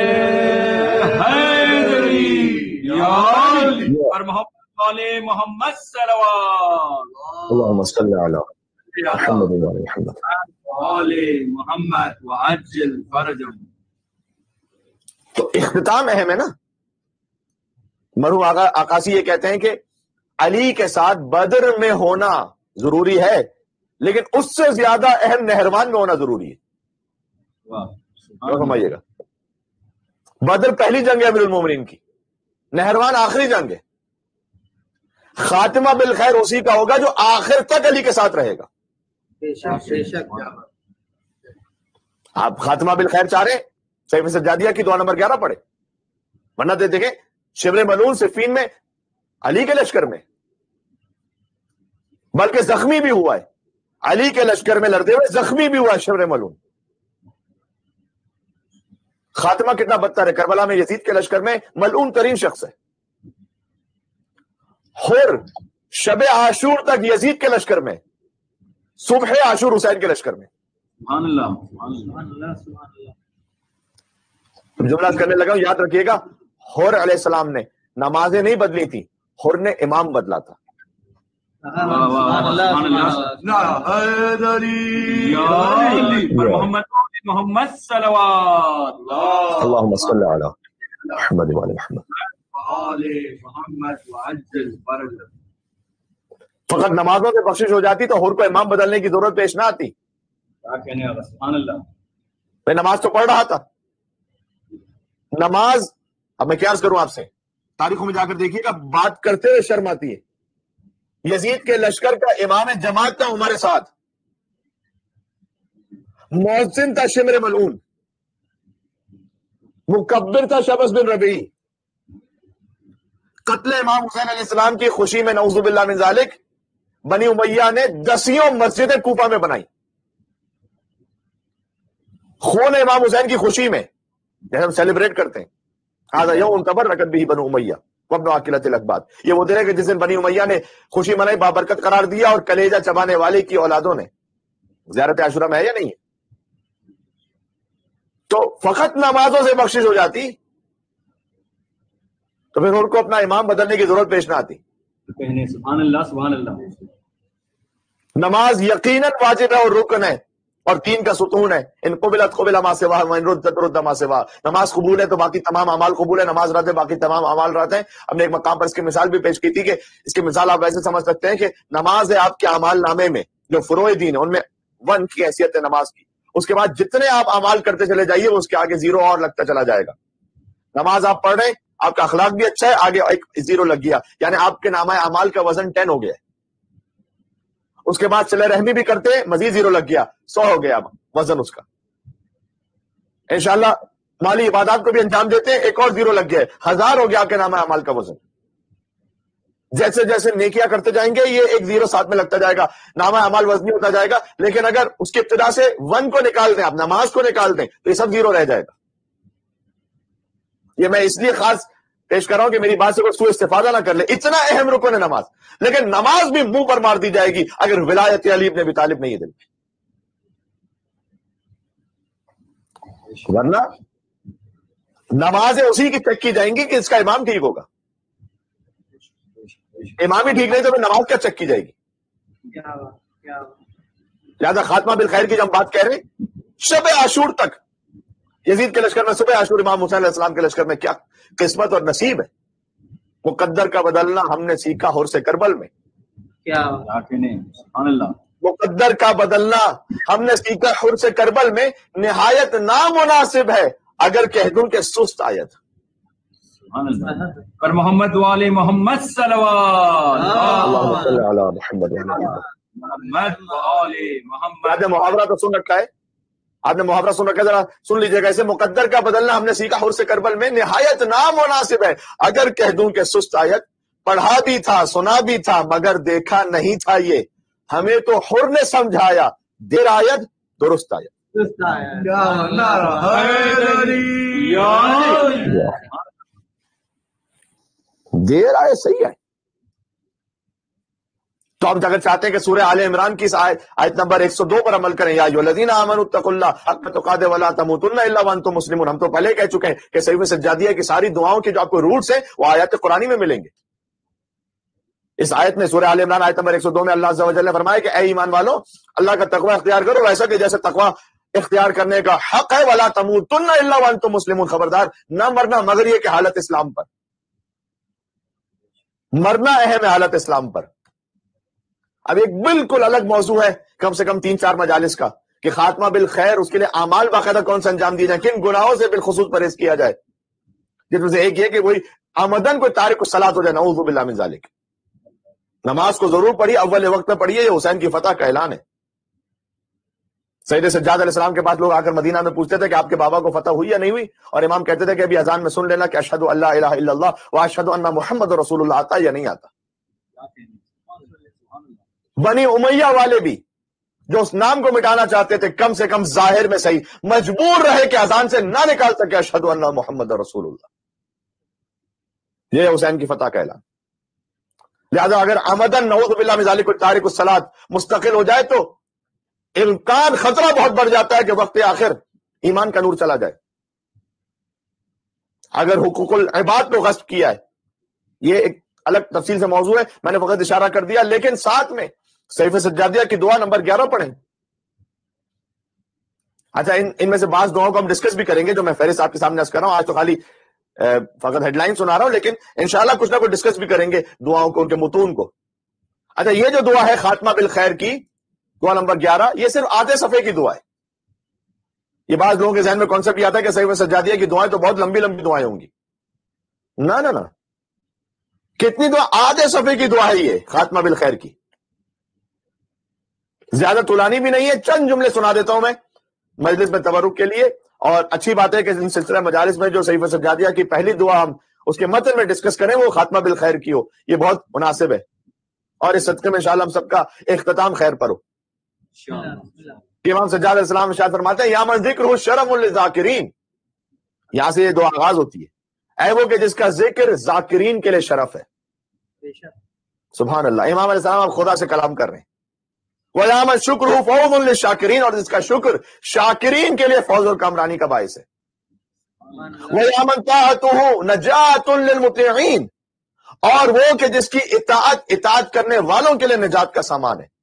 محمد صلوات اللہم صلی علی محمد وعلی محمد محمد وعجل فرجهم۔ تو اختتام اہم ہے نا۔ مرحوم آقا آقاسی یہ کہتے ہیں کہ علی کے ساتھ بدر میں ہونا ضروری ہے، لیکن اس سے زیادہ اہم نہروان میں ہونا ضروری ہے۔ فرمائیے گا، بدر پہلی جنگ ہے امیر المومنین کی، نہروان آخری جنگ ہے۔ خاتمہ بالخیر اسی کا ہوگا جو آخر تک علی کے ساتھ رہے گا۔ آپ خاتمہ بالخیر چاہ رہے ہیں، صحیفہ سجادیہ کی دعا نمبر گیارہ پڑھے، ورنہ دے دیکھیں شبر ملعون صفین میں علی کے لشکر میں، بلکہ زخمی بھی ہوا ہے، علی کے لشکر میں لڑتے ہوئے زخمی بھی ہوا ہے شبر ملعون۔ خاتمہ کتنا بدتر ہے، کربلا میں یزید کے لشکر میں ملعون ترین شخص ہے، اور شب عاشور تک یزید کے لشکر میں، صبح عاشور حسین کے لشکر میں۔ سبحان اللہ سبحان اللہ سبحان اللہ۔ جملہ کرنے لگا ہوں، یاد رکھیے گا، حر علیہ السلام نے نمازیں نہیں بدلی تھی، حر نے امام بدلا تھا۔ محمد محمد صلوات اللهم صل على محمد وعلى محمد محمد وعجل فرج. فقط نمازوں سے بخشش ہو جاتی تو اور کو امام بدلنے کی ضرورت پیش نہ آتی. کیا کہنے والا سبحان اللہ. میں نماز تو پڑھ رہا تھا. نماز اب میں کیا عرض کروں آپ سے, تاریخوں میں جا کر دیکھیے گا بات کرتے ہوئے شرم آتی ہے. یزید کے لشکر کا امام جماعت تھا عمر سعد, مؤذن تھا شمر ملعون, مکبر تھا شبس بن ربیع. قتل امام حسین علیہ السلام کی خوشی میں نعوذ باللہ من ذالک بنی امیہ نے دسیوں مسجدیں کوفہ میں بنائی. خون امام حسین کی خوشی میں جیسے ہم سیلیبریٹ کرتے ہیں, آدھا یوم تبرکت بہ بنو امیہ وابن عاقلۃ الاقباط, یہ وہ دن ہے کہ جس دن بنی امیہ نے خوشی منائی, بابرکت قرار دیا, اور کلیجہ چبانے والے کی اولادوں نے. زیارت عاشورہ میں ہے یا نہیں ہے؟ تو فقط نمازوں سے بخشش ہو جاتی تو پھر ان کو اپنا امام بدلنے کی ضرورت پیش نہ آتی. کہنے سبحان اللہ سبحان اللہ. نماز یقیناً واجب ہے اور رکن ہے اور تین کا ستون ہے. ان قبلت قبل ما سوا وان ردت رد ما سوا. نماز قبول ہے تو باقی تمام اعمال قبول ہے, نماز رد ہے باقی تمام اعمال رد ہیں. ہم نے ایک مقام پر اس کی مثال بھی پیش کی تھی کہ اس کی مثال آپ ویسے سمجھ سکتے ہیں کہ نماز ہے آپ کے اعمال نامے میں جو فروع دین ہے ان میں ون کی حیثیت ہے نماز کی. اس کے بعد جتنے آپ اعمال کرتے چلے جائیے اس کے آگے زیرو اور لگتا چلا جائے گا. نماز آپ پڑھ رہے ہیں, آپ کا اخلاق بھی اچھا ہے, آگے ایک زیرو لگ گیا, یعنی آپ کے نامہ اعمال کا وزن ٹین ہو گیا. اس کے بعد صلہ رحمی بھی کرتے مزید زیرو لگ گیا, سو ہو گیا وزن اس کا. انشاءاللہ مالی عبادات کو بھی انجام دیتے ہیں, ایک اور زیرو لگ گیا, ہزار ہو گیا آپ کے نامہ اعمال کا وزن. جیسے جیسے نیکیاں کرتے جائیں گے یہ ایک زیرو ساتھ میں لگتا جائے گا, نامہ اعمال وزنی ہوتا جائے گا. لیکن اگر اس کی ابتدا سے ون کو نکال دیں, آپ نماز کو نکال دیں, تو یہ سب زیرو رہ جائے گا. یہ میں اس لیے خاص پیش کر رہا ہوں کہ میری بات سے کوئی سوء استفادہ نہ کر لے. اتنا اہم رکن ہے نماز, لیکن نماز بھی منہ پر مار دی جائے گی اگر ولایت علی ابن ابی طالب نہیں ہے دل میں. ورنہ نمازیں اسی کی چیک کی جائیں گی کہ اس کا امام ٹھیک ہوگا. امام ہی ٹھیک نہیں تو پھر نماز کیا چیک کی جائے گی. لہٰذا خاتمہ بالخیر کی جب ہم بات کہہ رہے ہیں, شب عاشور تک یزید کے لشکر میں, صبح عاشور امام حسین علیہ السلام کے لشکر میں کیا قسمت اور نصیب ہے. مقدر کا بدلنا ہم نے سیکھا ہور سے کربل میں. کیا سبحان اللہ. مقدر کا بدلنا ہم نے سیکھا ہور سے کربل میں, نہایت نامناسب ہے اگر کہہ دوں کہ سست آیت. پر محمد والے محمد صلوات اللہم صل علی محمد محمد والے محمد. آپ نے محاورہ تو سن رکھا ہے, آپ نے محاورہ سن رکھا ہے, ذرا سن لیجیے گا. اسے مقدر کا بدلنا ہم نے سیکھا ہور سے کربل میں, نہایت نامناسب ہے اگر کہہ دوں کہ سست آیت. پڑھا بھی تھا سنا بھی تھا مگر دیکھا نہیں تھا یہ, ہمیں تو حر نے سمجھایا, دیر آیت درست آیت. دیر آئے صحیح آئے. تو ہم اگر چاہتے ہیں کہ سورہ آل عمران کی آیت, آیت نمبر ایک سو دو پر عمل کریں, یا ایھا الذین آمنوا اتقوا اللہ حق تقاته ولا تموتن الا وانتم مسلمون. ہم تو پہلے کہہ چکے ہیں کہ صحیح سجادیہ کی ساری دعاؤں کے جو آپ کو روٹس ہیں وہ آیات قرآنی میں ملیں گے. اس آیت میں سورہ آل عمران آیت نمبر ایک سو دو میں اللہ عز و جل نے فرمایا کہ اے ایمان والو اللہ کا تقوی اختیار کرو ویسا کہ جیسے تقوی اختیار کرنے کا حق ہے, ولا تموتن الا وانتم مسلمون. خبردار نہ مرنا مگر یہ کہ حالت اسلام پر. مرنا اہم ہے حالت اسلام پر. اب ایک بالکل الگ موضوع ہے کم سے کم تین چار مجالس کا کہ خاتمہ بالخیر اس کے لیے اعمال باقاعدہ کون سے انجام دیے جائیں, کن گناہوں سے بالخصوص پرہیز کیا جائے. جس میں سے ایک یہ کہ کوئی آمدن کوئی تارک الصلاۃ ہو جائے, نعوذ باللہ من ذالک. نماز کو ضرور پڑھیے, اول وقت میں پڑھیے, یہ حسین کی فتح کا اعلان ہے. سید سجاد علیہ السلام کے پاس لوگ آ کر مدینہ میں پوچھتے تھے کہ آپ کے بابا کو فتح ہوئی یا نہیں ہوئی, اور امام کہتے تھے کہ ابھی اذان میں سن لینا کہ اشہد ان لا الہ الا اللہ و اشہد ان محمد رسول اللہ آتا یا نہیں آتا. بنی امیہ والے بھی جو اس نام کو مٹانا چاہتے تھے کم سے کم ظاہر میں صحیح مجبور رہے کہ اذان سے نہ نکال سکے اشہد ان محمد رسول اللہ. یہ حسین کی فتح کا اعلان. لہذا اگر آمدن نعوذ باللہ من ذالک تارک الصلاۃ مستقل ہو جائے تو امکان خطرہ بہت بڑھ جاتا ہے کہ وقت آخر ایمان کا نور چلا جائے. اگر حقوق العباد کو غصب کیا ہے, یہ ایک الگ تفصیل سے موضوع ہے، میں نے فقط اشارہ کر دیا. لیکن ساتھ میں صحیفہ سجادیہ کی دعا نمبر گیارہ پڑھیں. اچھا ان ان میں سے بعض دعاؤں کو ہم ڈسکس بھی کریں گے جو میں فہرست آپ کے سامنے عرض کر رہا ہوں. آج تو خالی فقط ہیڈ لائن سنا رہا ہوں، لیکن انشاءاللہ کچھ نہ کچھ ڈسکس بھی کریں گے دعاؤں کو، ان کے متون کو. اچھا یہ جو دعا ہے خاتمہ بالخیر کی دعا نمبر گیارہ، یہ صرف آدھے صفحے کی دعا ہے. یہ بعض لوگوں کے ذہن میں کانسیپٹ یہ آتا ہے کہ صحیفہ سجادیہ کی دعائیں تو بہت لمبی لمبی دعائیں ہوں گی. نہ نہ نہ، کتنی دعا؟ آدھے صفحے کی دعا ہے یہ خاتمہ بالخیر کی. زیادہ طولانی بھی نہیں ہے، چند جملے سنا دیتا ہوں میں مجلس میں تبرک کے لیے. اور اچھی بات ہے کہ ان سلسلہ مجالس میں جو صحیفہ سجادیہ کی پہلی دعا ہم اس کے متن میں ڈسکس کریں وہ خاتمہ بالخیر کی ہو، یہ بہت مناسب ہے. اور اس صدقے میں انشاءاللہ ہم سب کا اختتام خیر پر ہو. امام سجاد علیہ السلام ارشاد فرماتے ہیں یا من ذکر شرف للذاکرین، یہاں سے یہ دعا آغاز ہوتی ہے، اے وہ کہ جس کا ذکر ذاکرین کے لیے شرف ہے. سبحان اللہ. امام علیہ السلام آپ خدا سے کلام کر رہے ہیں. وَيَا مَن شُكْرُهُ فَوْزٌ لِلشَّاكِرِينَ، اور جس کا شکر شاکرین کے لیے فوز اور کامرانی کا باعث ہے. وَيَا مَن طَاعَتُهُ نَجَاةٌ لِلْمُطِيعِينَ، اور وہ کہ جس کی اطاعت اطاعت کرنے والوں کے لیے نجات کا سامان ہے.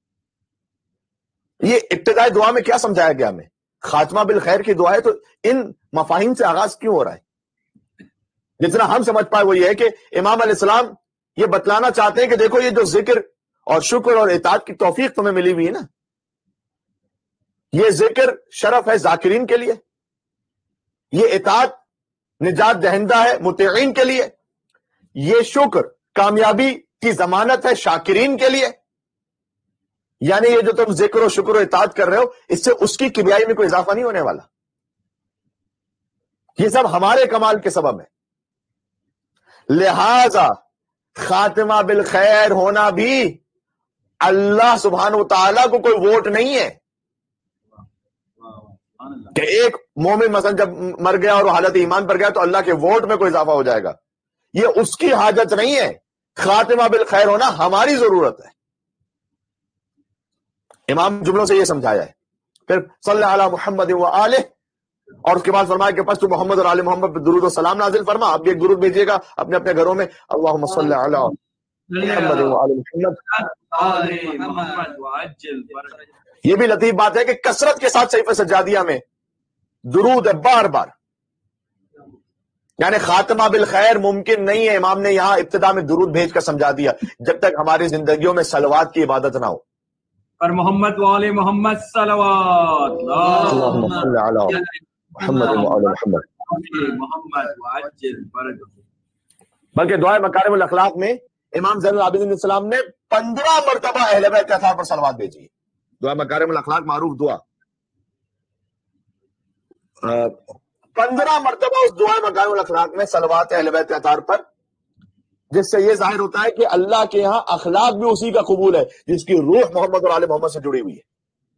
یہ ابتدائی دعا میں کیا سمجھایا گیا ہمیں؟ خاتمہ بالخیر کی دعا ہے، تو ان مفاہیم سے آغاز کیوں ہو رہا ہے؟ جتنا ہم سمجھ پائے وہ یہ ہے کہ امام علیہ السلام یہ بتلانا چاہتے ہیں کہ دیکھو یہ جو ذکر اور شکر اور اطاعت کی توفیق تمہیں ملی ہوئی ہے نا، یہ ذکر شرف ہے ذاکرین کے لیے، یہ اطاعت نجات دہندہ ہے مطیعین کے لیے، یہ شکر کامیابی کی ضمانت ہے شاکرین کے لیے. یعنی یہ جو تم ذکر و شکر و اطاعت کر رہے ہو اس سے اس کی کبریائی میں کوئی اضافہ نہیں ہونے والا، یہ سب ہمارے کمال کے سبب ہے. لہذا خاتمہ بالخیر ہونا بھی اللہ سبحانہ و تعالیٰ کو کوئی ووٹ نہیں ہے کہ ایک مومن مثلا جب مر گیا اور حالت ایمان پر گیا تو اللہ کے ووٹ میں کوئی اضافہ ہو جائے گا. یہ اس کی حاجت نہیں ہے، خاتمہ بالخیر ہونا ہماری ضرورت ہے. امام جملوں سے یہ سمجھایا ہے. پھر صلی اللہ علیہ محمد و آلہ، اور اس کے بعد فرمایا کہ پس تو محمد اور آل محمد پہ درود و سلام نازل فرما. اب یہ درود بھیجیے گا اپنے اپنے گھروں میں، اللہم صلی علی محمد و آل محمد. یہ بھی لطیف بات ہے کہ کثرت کے ساتھ صحیفہ سجادیہ میں درود ہے بار بار، یعنی خاتمہ بالخیر ممکن نہیں ہے. امام نے یہاں ابتدا میں درود بھیج کر سمجھا دیا جب تک ہماری زندگیوں میں صلوات کی عبادت نہ ہو. پر محمد وآل محمد صلوات اللہم صلی علی محمد و آل محمد. بلکہ دعائے مکارم الاخلاق میں امام زین العابدین علیہ السلام نے پندرہ مرتبہ اہل بیت کے اطہار پر صلوات بھیجی. دعائے مکارم الاخلاق معروف دعا، پندرہ مرتبہ اس دعائے مکارم الاخلاق میں صلوات اہل بیت کے اطہار پر، جس سے یہ ظاہر ہوتا ہے کہ اللہ کے ہاں اخلاق بھی اسی کا قبول ہے جس کی روح محمد اور آل محمد سے جڑی ہوئی ہے.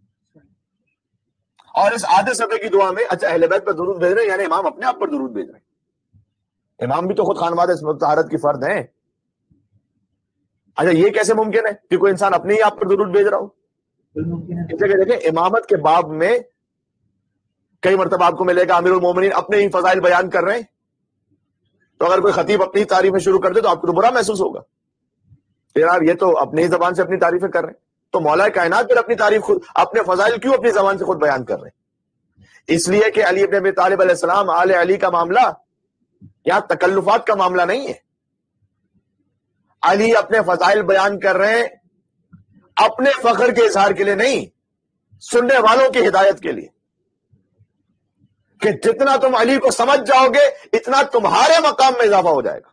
اور اس آدھے صفحے کی دعا میں اچھا اہل بیت پر درود بھیج رہے ہیں، یعنی امام اپنے آپ پر درود بھیج رہے ہیں. امام بھی تو خود خانواد طہارت کی فرد ہیں. اچھا یہ کیسے ممکن ہے کہ کوئی انسان اپنے ہی آپ پر درود بھیج رہا ہو؟ اس جگہ دیکھیں امامت کے باب میں کئی مرتبہ آپ کو ملے گا امیر المومنین اپنے ہی فضائل بیان کر رہے ہیں. تو اگر کوئی خطیب اپنی تعریفیں شروع کر دے تو آپ کو تو برا محسوس ہوگا کہ یار یہ تو اپنی ہی زبان سے اپنی تعریفیں کر رہے ہیں. تو مولا کائنات پھر اپنی تعریف خود اپنے فضائل کیوں اپنی زبان سے خود بیان کر رہے ہیں؟ اس لیے کہ علی ابن ابی طالب علیہ السلام آل علی کا معاملہ یہاں تکلفات کا معاملہ نہیں ہے. علی اپنے فضائل بیان کر رہے ہیں اپنے فخر کے اظہار کے لیے نہیں، سننے والوں کی ہدایت کے لیے، کہ جتنا تم علی کو سمجھ جاؤ گے اتنا تمہارے مقام میں اضافہ ہو جائے گا.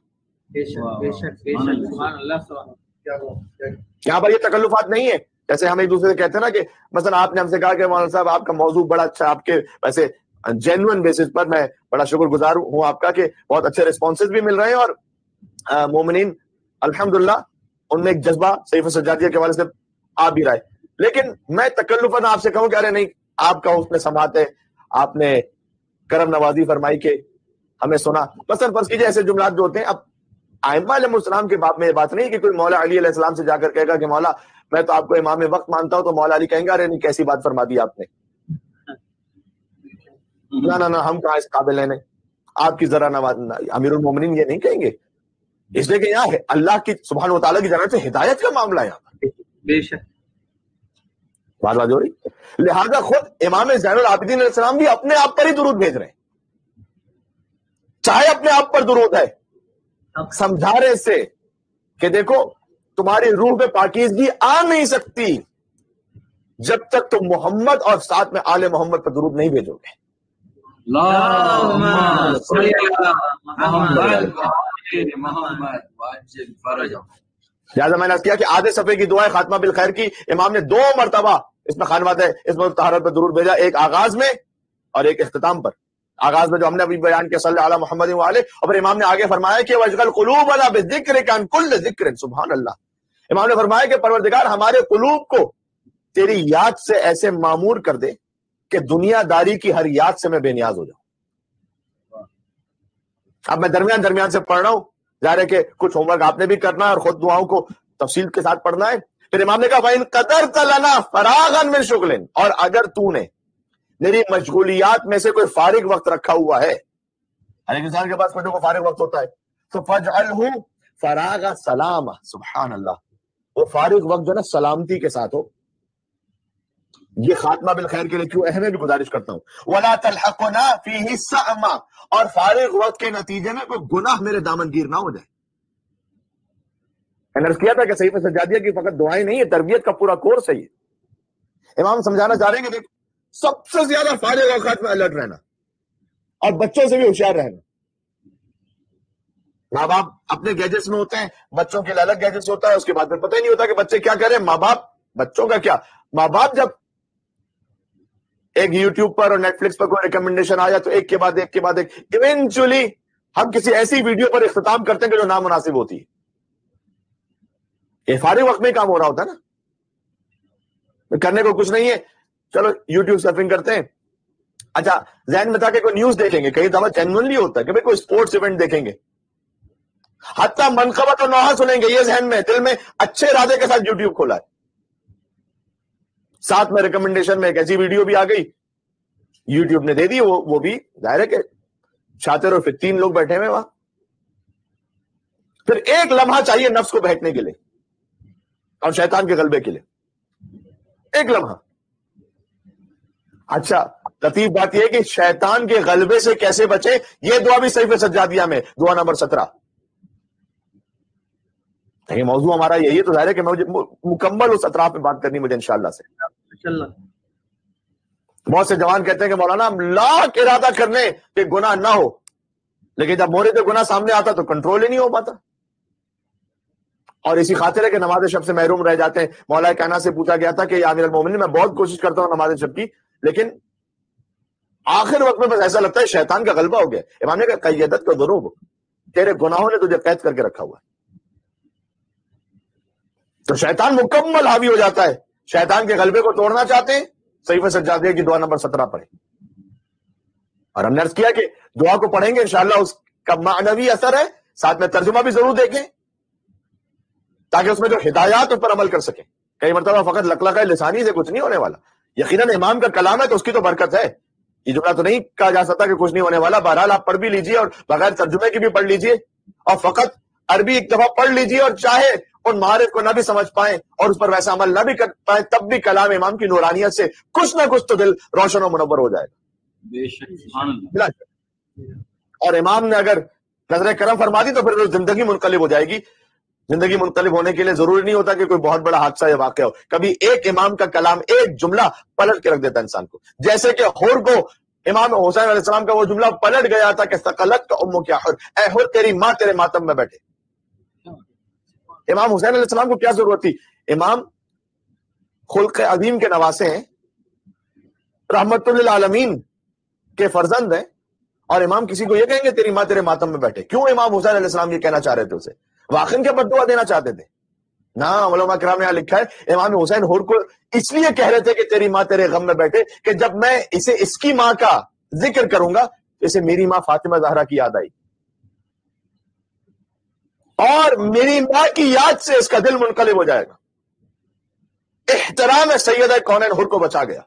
یہاں پر یہ تکلفات نہیں ہے جیسے ہم ایک دوسرے سے کہتے ہیں نا کہ مثلا آپ نے ہم سے کہا کہ مولانا صاحب آپ کا موضوع بڑا اچھا، آپ کے ویسے جینوئن بیسس پر میں بڑا شکر گزار ہوں آپ کا کہ بہت اچھے ریسپانسز بھی مل رہے ہیں اور مومنین الحمدللہ ان میں ایک جذبہ صحیفہ سجادیہ کے حوالے سے آ بھی رہا ہے. لیکن میں تکلفاً آپ سے کہوں کہ ارے نہیں، آپ کا حسن سماعت ہے، آپ نے کرم نوازی فرمائی کہ ہمیں سنا. مثلا فرض کیجیے ایسے جملات جو ہوتے ہیں، اب ائمہ علیہ السلام کے باب میں یہ بات نہیں کہ کوئی مولا علی علیہ السلام سے جا کر کہے گا کہ مولا میں تو آپ کو امام وقت مانتا ہوں، تو مولا علی کہیں گے ارے نہیں کیسی بات فرما دی آپ نے. نہ نہ نہ ہم کہاں اس قابل ہیں، آپ کی ذرا نواز. امیر المومنین یہ نہیں کہیں گے اس لیے کہ یہاں اللہ کی سبحانہ و تعالیٰ کی جانب سے ہدایت کا معاملہ ہے یہاں پر. بے شک بات بات ہو رہی. لہذا خود امام زین العابدین علیہ السلام بھی اپنے آپ پر ہی درود بھیج رہے ہیں, چاہے اپنے آپ پر درود ہے, سمجھا رہے اس سے کہ دیکھو تمہاری روح میں پاکیزگی آ نہیں سکتی جب تک تم محمد اور ساتھ میں آل محمد پر درود نہیں بھیجو گے. اللہم صلی علی محمد وآل محمد وعجل فرجہ. لہٰذا میں نے کیا کہ آدھے صفحے کی دعائیں خاتمہ بالخیر کی امام نے دو مرتبہ اس میں خانوات ہے اس میں طہارت پر درود بھیجا, ایک آغاز میں اور ایک اختتام پر. آغاز میں جو ہم نے ابھی بیان کیا صلی اللہ علی محمد وآلہ, اور پھر امام نے آگے فرمایا کہ وَاجْعَلْ قُلُوبَنَا بِالذِّكْرِ عَنْ كُلِّ ذِكْرٍ. سبحان اللہ. امام نے فرمایا کہ پروردگار ہمارے قلوب کو تیری یاد سے ایسے معمور کر دے کہ دنیا داری کی ہر یاد سے میں بے نیاز ہو جاؤں. اب میں درمیان درمیان سے پڑھ رہا ہوں, ظاہر ہے کہ کچھ ہوم ورک آپ نے بھی کرنا ہے اور خود دعاؤں کو تفصیل کے ساتھ پڑھنا ہے. پھر امام نے کہا فَإِن قَدَرْتَ لَنَا فَرَاغًا مِّن شُغْلٍ, اور اگر تو نے میری مشغولیات میں سے کوئی فارغ وقت رکھا ہوا ہے, ہر ایک انسان کے پاس کوئی فارغ وقت ہوتا ہے, تو فَاجْعَلْهُ فَرَاغَ سَلَامَ. سبحان اللہ, وہ فارغ وقت جو ہے نا سلامتی کے ساتھ ہو. یہ خاتمہ بالخیر کے لیے کیوں اہم ہے بھی گزارش کرتا ہوں. وَلَا تَلْحَقُنَا فِيهِ سَعْمَ, اور فارغ وقت کے نتیجے میں کوئی گناہ میرے دامن گیر نہ ہو جائے. میں نے کیا تھا کہ صحیفہ سجادیہ کی فقط دعائیں نہیں ہے, تربیت کا پورا کورس ہے یہ. امام سمجھانا چاہ رہے ہیں کہ دیکھ سب سے زیادہ فارغ اوقات میں الرٹ رہنا اور بچوں سے بھی ہوشیار رہنا. ماں باپ اپنے گیجٹس میں ہوتے ہیں, بچوں کے لیے الگ گیجٹس ہوتا ہے, اس کے بعد پھر پتہ ہی نہیں ہوتا کہ بچے کیا کریں. ماں باپ بچوں کا کیا, ماں باپ جب ایک یوٹیوب پر اور نیٹ فلکس پر کوئی ریکمنڈیشن آیا تو ایک کے بعد ایک کے بعد ایک ایونچولی ہم کسی ایسی ویڈیو پر اختتام کرتے ہیں کہ جو نامناسب ہوتی ہے. یہ فارغ وقت میں کام ہو رہا ہوتا ہے نا, کرنے کو کچھ نہیں ہے, چلو یوٹیوب سرفنگ کرتے ہیں. اچھا ذہن میں تھا کہ کوئی نیوز دیکھیں گے, کئی دفعہ جینوئنلی ہوتا ہے کہ بھائی کوئی اسپورٹس ایونٹ دیکھیں گے, حتیٰ منقبت اور نوحہ سنیں گے, یہ ذہن میں دل میں اچھے ارادے کے ساتھ یوٹیوب کھولا ہے, ساتھ میں ریکمنڈیشن میں ایک ایسی ویڈیو بھی آ گئی, یوٹیوب نے دے دی, وہ وہ بھی ظاہر ہے کہ شاطر اور فتین لوگ بیٹھے ہوئے وہاں. پھر ایک لمحہ چاہیے نفس کو بیٹھنے کے لیے اور شیطان کے غلبے کے لیے, ایک لمحہ. اچھا لطیف بات یہ ہے کہ شیطان کے غلبے سے کیسے بچے, یہ دعا بھی صحیفہ سجادیہ میں دعا نمبر سترہ. یہ موضوع ہمارا یہی ہے, تو ظاہر ہے کہ مجھے مکمل اس اطراف میں بات کرنی مجھے انشاءاللہ سے. بہت سے جوان کہتے ہیں کہ مولانا ہم لاکھ ارادہ کر لیں کہ گناہ نہ ہو, لیکن جب مورد گناہ سامنے آتا تو کنٹرول ہی نہیں ہو پاتا, اور اسی خاطر ہے کہ نماز شب سے محروم رہ جاتے ہیں. مولا کائنات سے پوچھا گیا تھا کہ یا امیر المومنین میں بہت کوشش کرتا ہوں نماز شب کی, لیکن آخر وقت میں بس ایسا لگتا ہے شیطان کا غلبہ ہو گیا. امام نے کہا قیدت کا ذنوب, تیرے گناہوں نے تجھے قید کر کے رکھا ہوا ہے. تو شیطان مکمل حاوی ہو جاتا ہے. شیطان کے غلبے کو توڑنا چاہتے ہیں, صحیفہ سجادیہ کی دعا نمبر سترہ پڑھیں. اور ہم نے عرض کیا کہ دعا کو پڑھیں گے انشاءاللہ اس کا معنوی اثر ہے, ساتھ میں ترجمہ بھی ضرور دیکھیں تاکہ اس میں جو ہدایات اس پر عمل کر سکیں. کئی مرتبہ فقط لقلقہ لسانی سے کچھ نہیں ہونے والا, یقیناً امام کا کلام ہے تو اس کی تو برکت ہے. یہ جملہ تو نہیں کہا جا سکتا کہ کچھ نہیں ہونے والا. بہرحال آپ پڑھ بھی لیجئے اور بغیر ترجمے کی بھی پڑھ لیجئے, اور فقط عربی ایک دفعہ پڑھ لیجئے, اور چاہے ان معارف کو نہ بھی سمجھ پائیں اور اس پر ویسا عمل نہ بھی کر پائیں, تب بھی کلام امام کی نورانیت سے کچھ نہ کچھ تو دل روشن و منور ہو جائے گا. بے شک سبحان اللہ. اور امام نے اگر نظر کرم فرما دی تو پھر زندگی منقلب ہو جائے گی. زندگی منقلب ہونے کے لیے ضروری نہیں ہوتا کہ کوئی بہت بڑا حادثہ یا واقعہ ہو, کبھی ایک امام کا کلام, ایک جملہ پلٹ کے رکھ دیتا ہے انسان کو. جیسے کہ حور کو امام حسین علیہ السلام کا وہ جملہ پلٹ گیا تھا کہ ثقلت کا امو کیا حر, اے حر تیری ماں تیرے ماتم میں بیٹھے. امام حسین علیہ السلام کو کیا ضرورت تھی, امام خلق عظیم کے نواسے ہیں, رحمت للعالمین کے فرزند ہیں, اور امام کسی کو یہ کہیں گے تیری ماں تیرے ماتم میں بیٹھے؟ کیوں امام حسین علیہ السلام یہ کہنا چاہ رہے تھے, اسے واقعی کیا بد دعا دینا چاہتے تھے؟ نہ, علماء کرام نے یہاں لکھا ہے امام حسین حور کو اس لیے کہہ رہے تھے کہ تیری ماں تیرے غم میں بیٹھے کہ جب میں اسے اس کی ماں کا ذکر کروں گا اسے میری ماں فاطمہ زہرا کی یاد آئی, اور میری ماں کی یاد سے اس کا دل منقلب ہو جائے گا. احترام سیدہ کونین حور کو بچا گیا.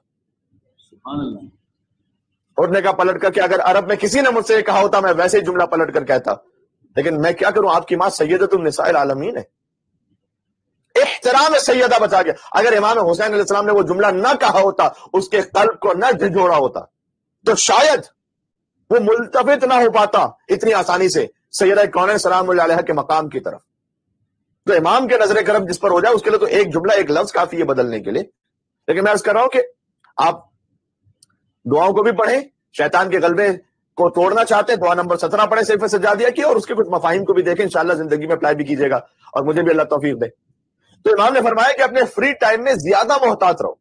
حور نے کہا پلٹ کر کہ اگر عرب میں کسی نے مجھ سے کہا ہوتا میں ویسے ہی جملہ پلٹ کر کہتا, لیکن میں کیا کروں، آپ کی ماں سیدۃ النساء العالمین ہے، احترام سیدہ بچا گیا. اگر امام حسین علیہ السلام نے وہ جملہ نہ کہا ہوتا، اس کے قلب کو نہ جھنجھوڑا ہوتا، تو شاید وہ ملتفت نہ ہو پاتا اتنی آسانی سے سیدہ کونین سلام اللہ علیہ کے مقام کی طرف. تو امام کے نظر کرم جس پر ہو جائے اس کے لیے تو ایک جملہ ایک لفظ کافی ہے بدلنے کے لیے. لیکن میں عرض کر رہا ہوں کہ آپ دعاؤں کو بھی پڑھیں، شیطان کے غلبے کو توڑنا چاہتے ہیں دعا نمبر سترہ پڑھیں صرف سجادیہ کی، اور اس کے کچھ مفاہیم کو بھی دیکھیں، انشاءاللہ زندگی میں اپلائی بھی کیجیے گا اور مجھے بھی اللہ توفیق دے. تو امام نے فرمایا کہ اپنے فری ٹائم میں زیادہ محتاط رہو.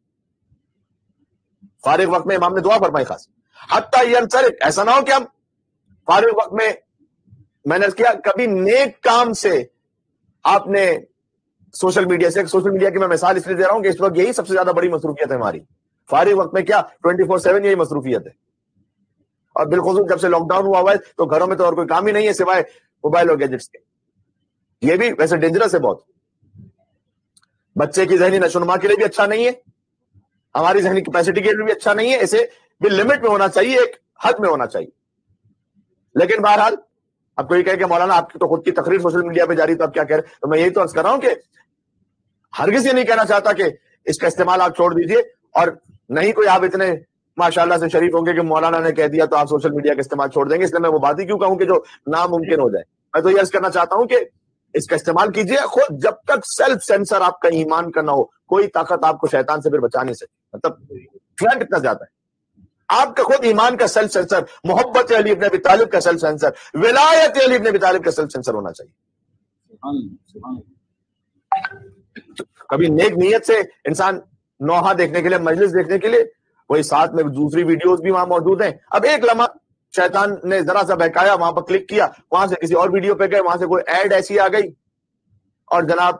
فارغ وقت میں امام نے دعا فرمائی خاص حتیٰ ینصرف، ایسا نہ ہو کہ ہم فارغ وقت میں، میں نے کیا کبھی نیک کام سے آپ نے سوشل میڈیا سے، سوشل میڈیا کی میں مثال اس لیے دے رہا ہوں کہ اس وقت یہی سب سے زیادہ بڑی مصروفیت ہے ہماری. فارغ وقت میں کیا ٹوئنٹی فور سیون یہی مصروفیت ہے. اور بالخصوص جب سے لاک ڈاؤن ہوا ہوا ہے تو گھروں میں تو اور کوئی کام ہی نہیں ہے سوائے موبائل اور گیجٹس کے. یہ بھی ویسے ڈینجرس ہے بہت، بچے کی ذہنی نشوونما کے لیے بھی اچھا نہیں ہے، ہماری ذہنی کیپیسٹی کے لیے بھی اچھا نہیں ہے. اسے بھی لمٹ میں ہونا چاہیے، ایک حد میں ہونا چاہیے. لیکن بہرحال اب کوئی کہے کہ مولانا آپ کی تو خود کی تقریر سوشل میڈیا پہ جاری، تو آپ کیا کہہ رہے ہیں؟ تو میں یہی تو عرض کر رہا ہوں کہ ہرگز یہ نہیں کہنا چاہتا کہ اس کا استعمال آپ چھوڑ دیجئے، اور نہیں کوئی آپ اتنے ماشاءاللہ سے شریف ہوں گے کہ مولانا نے کہہ دیا تو آپ سوشل میڈیا کا استعمال چھوڑ دیں گے. اس لیے میں وہ بات ہی کیوں کہوں کہ جو ناممکن ہو جائے. میں تو یہ عرض کرنا چاہتا ہوں کہ اس کا استعمال کیجئے خود، جب تک سیلف سینسر آپ کا ایمان کا نہ ہو کوئی طاقت آپ کو شیطان سے پھر بچا نہیں سکتی. مطلب ٹرینڈ کتنا زیادہ ہے، آپ کا خود ایمان کا سیلف سینسر، محبت علی ابن ابی طالب کا سیلف سینسر، ولایت علی ابن ابی طالب کا سیلف سینسر ہونا چاہیے. کبھی نیک نیت سے انسان نوحہ دیکھنے کے لیے، مجلس دیکھنے کے لیے، وہی ساتھ میں دوسری ویڈیوز بھی وہاں موجود ہیں. اب ایک لمحہ شیطان نے ذرا سا بہکایا، وہاں پر کلک کیا، وہاں سے کسی اور ویڈیو پہ گئے، وہاں سے کوئی ایڈ ایسی آ گئی اور جناب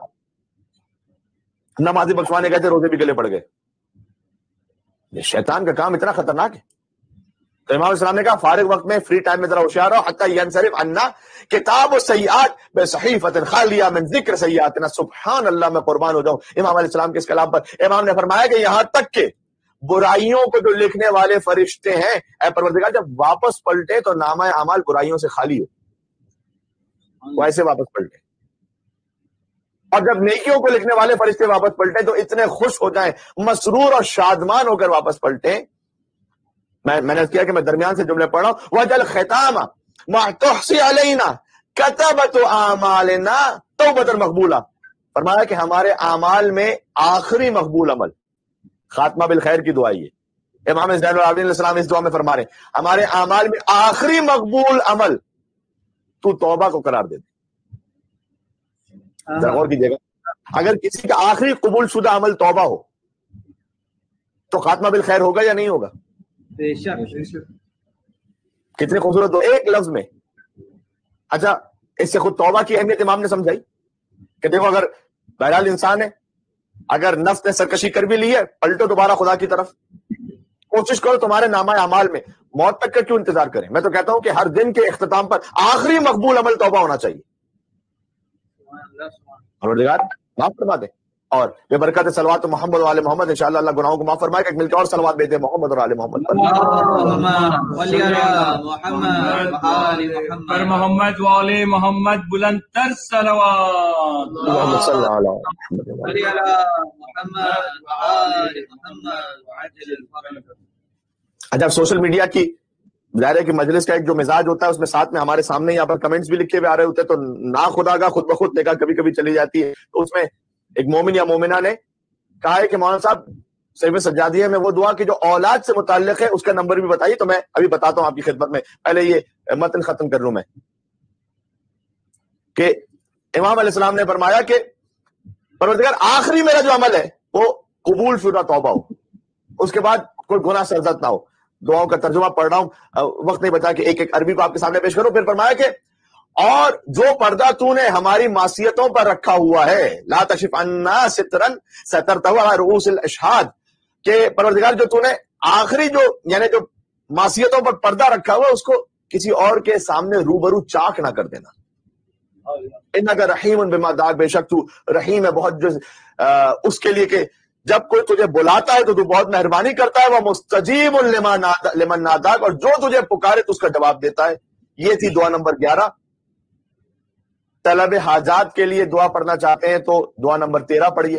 نمازی بخشوانے گئے تھے، روزے بھی گلے پڑ گئے. یہ شیطان کا کام اتنا خطرناک ہے. تو امام السلام نے کہا فارغ وقت میں، فری ٹائم میں ذرا ہوشیار رہو. حتی ینصرف عنا کتاب السیئات بصحیفۃ خالیہ من ذکر سیئاتنا. سبحان اللہ، میں قربان ہو جاؤں امام علیہ السلام کے اس کلام پر. امام نے فرمایا کہ یہاں تک کہ برائیوں کو جو لکھنے والے فرشتے ہیں، اے پروردگار جب واپس پلٹے تو نامہ اعمال برائیوں سے خالی ہو، وہ ایسے واپس پلٹے. اور جب نیکیوں کو لکھنے والے فرشتے واپس پلٹے تو اتنے خوش ہو جائیں، مسرور اور شادمان ہو کر واپس پلٹیں. میں میں نے کیا کہ میں درمیان سے جملے پڑھ رہا ہوں. وَجَلْ خِتَامَ مَا تُحْصِي عَلَيْنَا كَتَبَةُ أَعْمَالِنَا تَوْبَةً مَقْبُولَةً. فرمایا کہ ہمارے اعمال میں آخری مقبول عمل، خاتمہ بالخیر کی دعا یہ. امام زین العابدین علیہ السلام اس دعا میں فرما رہے ہیں ہمارے اعمال میں آخری مقبول عمل تو توبہ کو قرار دے دے. ذرا غور کیجیے گا، اگر کسی کا آخری قبول شدہ عمل توبہ ہو تو خاتمہ بالخیر ہوگا یا نہیں ہوگا؟ بے شک. کتنے خوبصورت دو ایک لفظ میں. اچھا، اس سے خود توبہ کی اہمیت امام نے سمجھائی کہ دیکھو اگر بہرحال انسان ہے، اگر نفس نے سرکشی کر بھی لی ہے، پلٹو دوبارہ خدا کی طرف، کوشش کرو تمہارے نامہ اعمال میں، موت تک کا کیوں انتظار کریں. میں تو کہتا ہوں کہ ہر دن کے اختتام پر آخری مقبول عمل توبہ ہونا چاہیے. پروردگار معاف فرما دے، اور بے برکت صلوات محمد و آل محمد انشاءاللہ اللہ گناہوں کو معاف فرمائے گا. ایک مل کے اور صلوات بھیجتے محمد اور آل محمد پر. پر محمد و آل محمد بلند تر صلوات. اللہم صلی علی محمد. اچھا، سوشل میڈیا کی ظاہر ہے کہ مجلس کا ایک جو مزاج ہوتا ہے اس میں ساتھ میں ہمارے سامنے یہاں پر کمنٹس بھی لکھے ہوئے آ رہے ہوتے ہیں، تو نا خدا کا خود بخود نگاہ کبھی کبھی چلی جاتی ہے. تو اس میں ایک مومن یا مومنہ نے کہا ہے کہ مولانا صاحب صحیح سجادیہ میں وہ دعا کہ جو اولاد سے متعلق ہے اس کا نمبر بھی بتائیے. تو میں ابھی بتاتا ہوں آپ کی خدمت میں، پہلے یہ متن ختم کر لوں میں کہ امام علیہ السلام نے فرمایا کہ پروردگار آخری میرا جو عمل ہے وہ قبول شدہ توبہ ہو، اس کے بعد کوئی گناہ سرزد نہ ہو. دعاؤں کا ترجمہ پڑھ رہا ہوں، وقت نہیں بچا کہ ایک ایک عربی کو آپ کے سامنے پیش کروں. پھر فرمایا کہ اور جو پردہ تو نے ہماری معصیتوں پر رکھا ہوا ہے، لا تکشف عنا سترا سترتہ علی رؤوس الاشہاد، کہ پروردگار جو تو نے آخری جو یعنی جو معصیتوں پر پردہ رکھا ہوا ہے اس کو کسی اور کے سامنے روبرو چاک نہ کر دینا. انک رحیم بما دعاک، بے شک تو رحیم ہے بہت جو اس کے لیے کہ جب کوئی تجھے بلاتا ہے تو تو بہت مہربانی کرتا ہے. وہ مستجیب لمن ناداک، اور جو تجھے پکارے تو اس کا جواب دیتا ہے. یہ تھی دعا نمبر گیارہ. طلب حاجات کے لیے دعا پڑھنا چاہتے ہیں تو دعا نمبر تیرہ پڑھیے.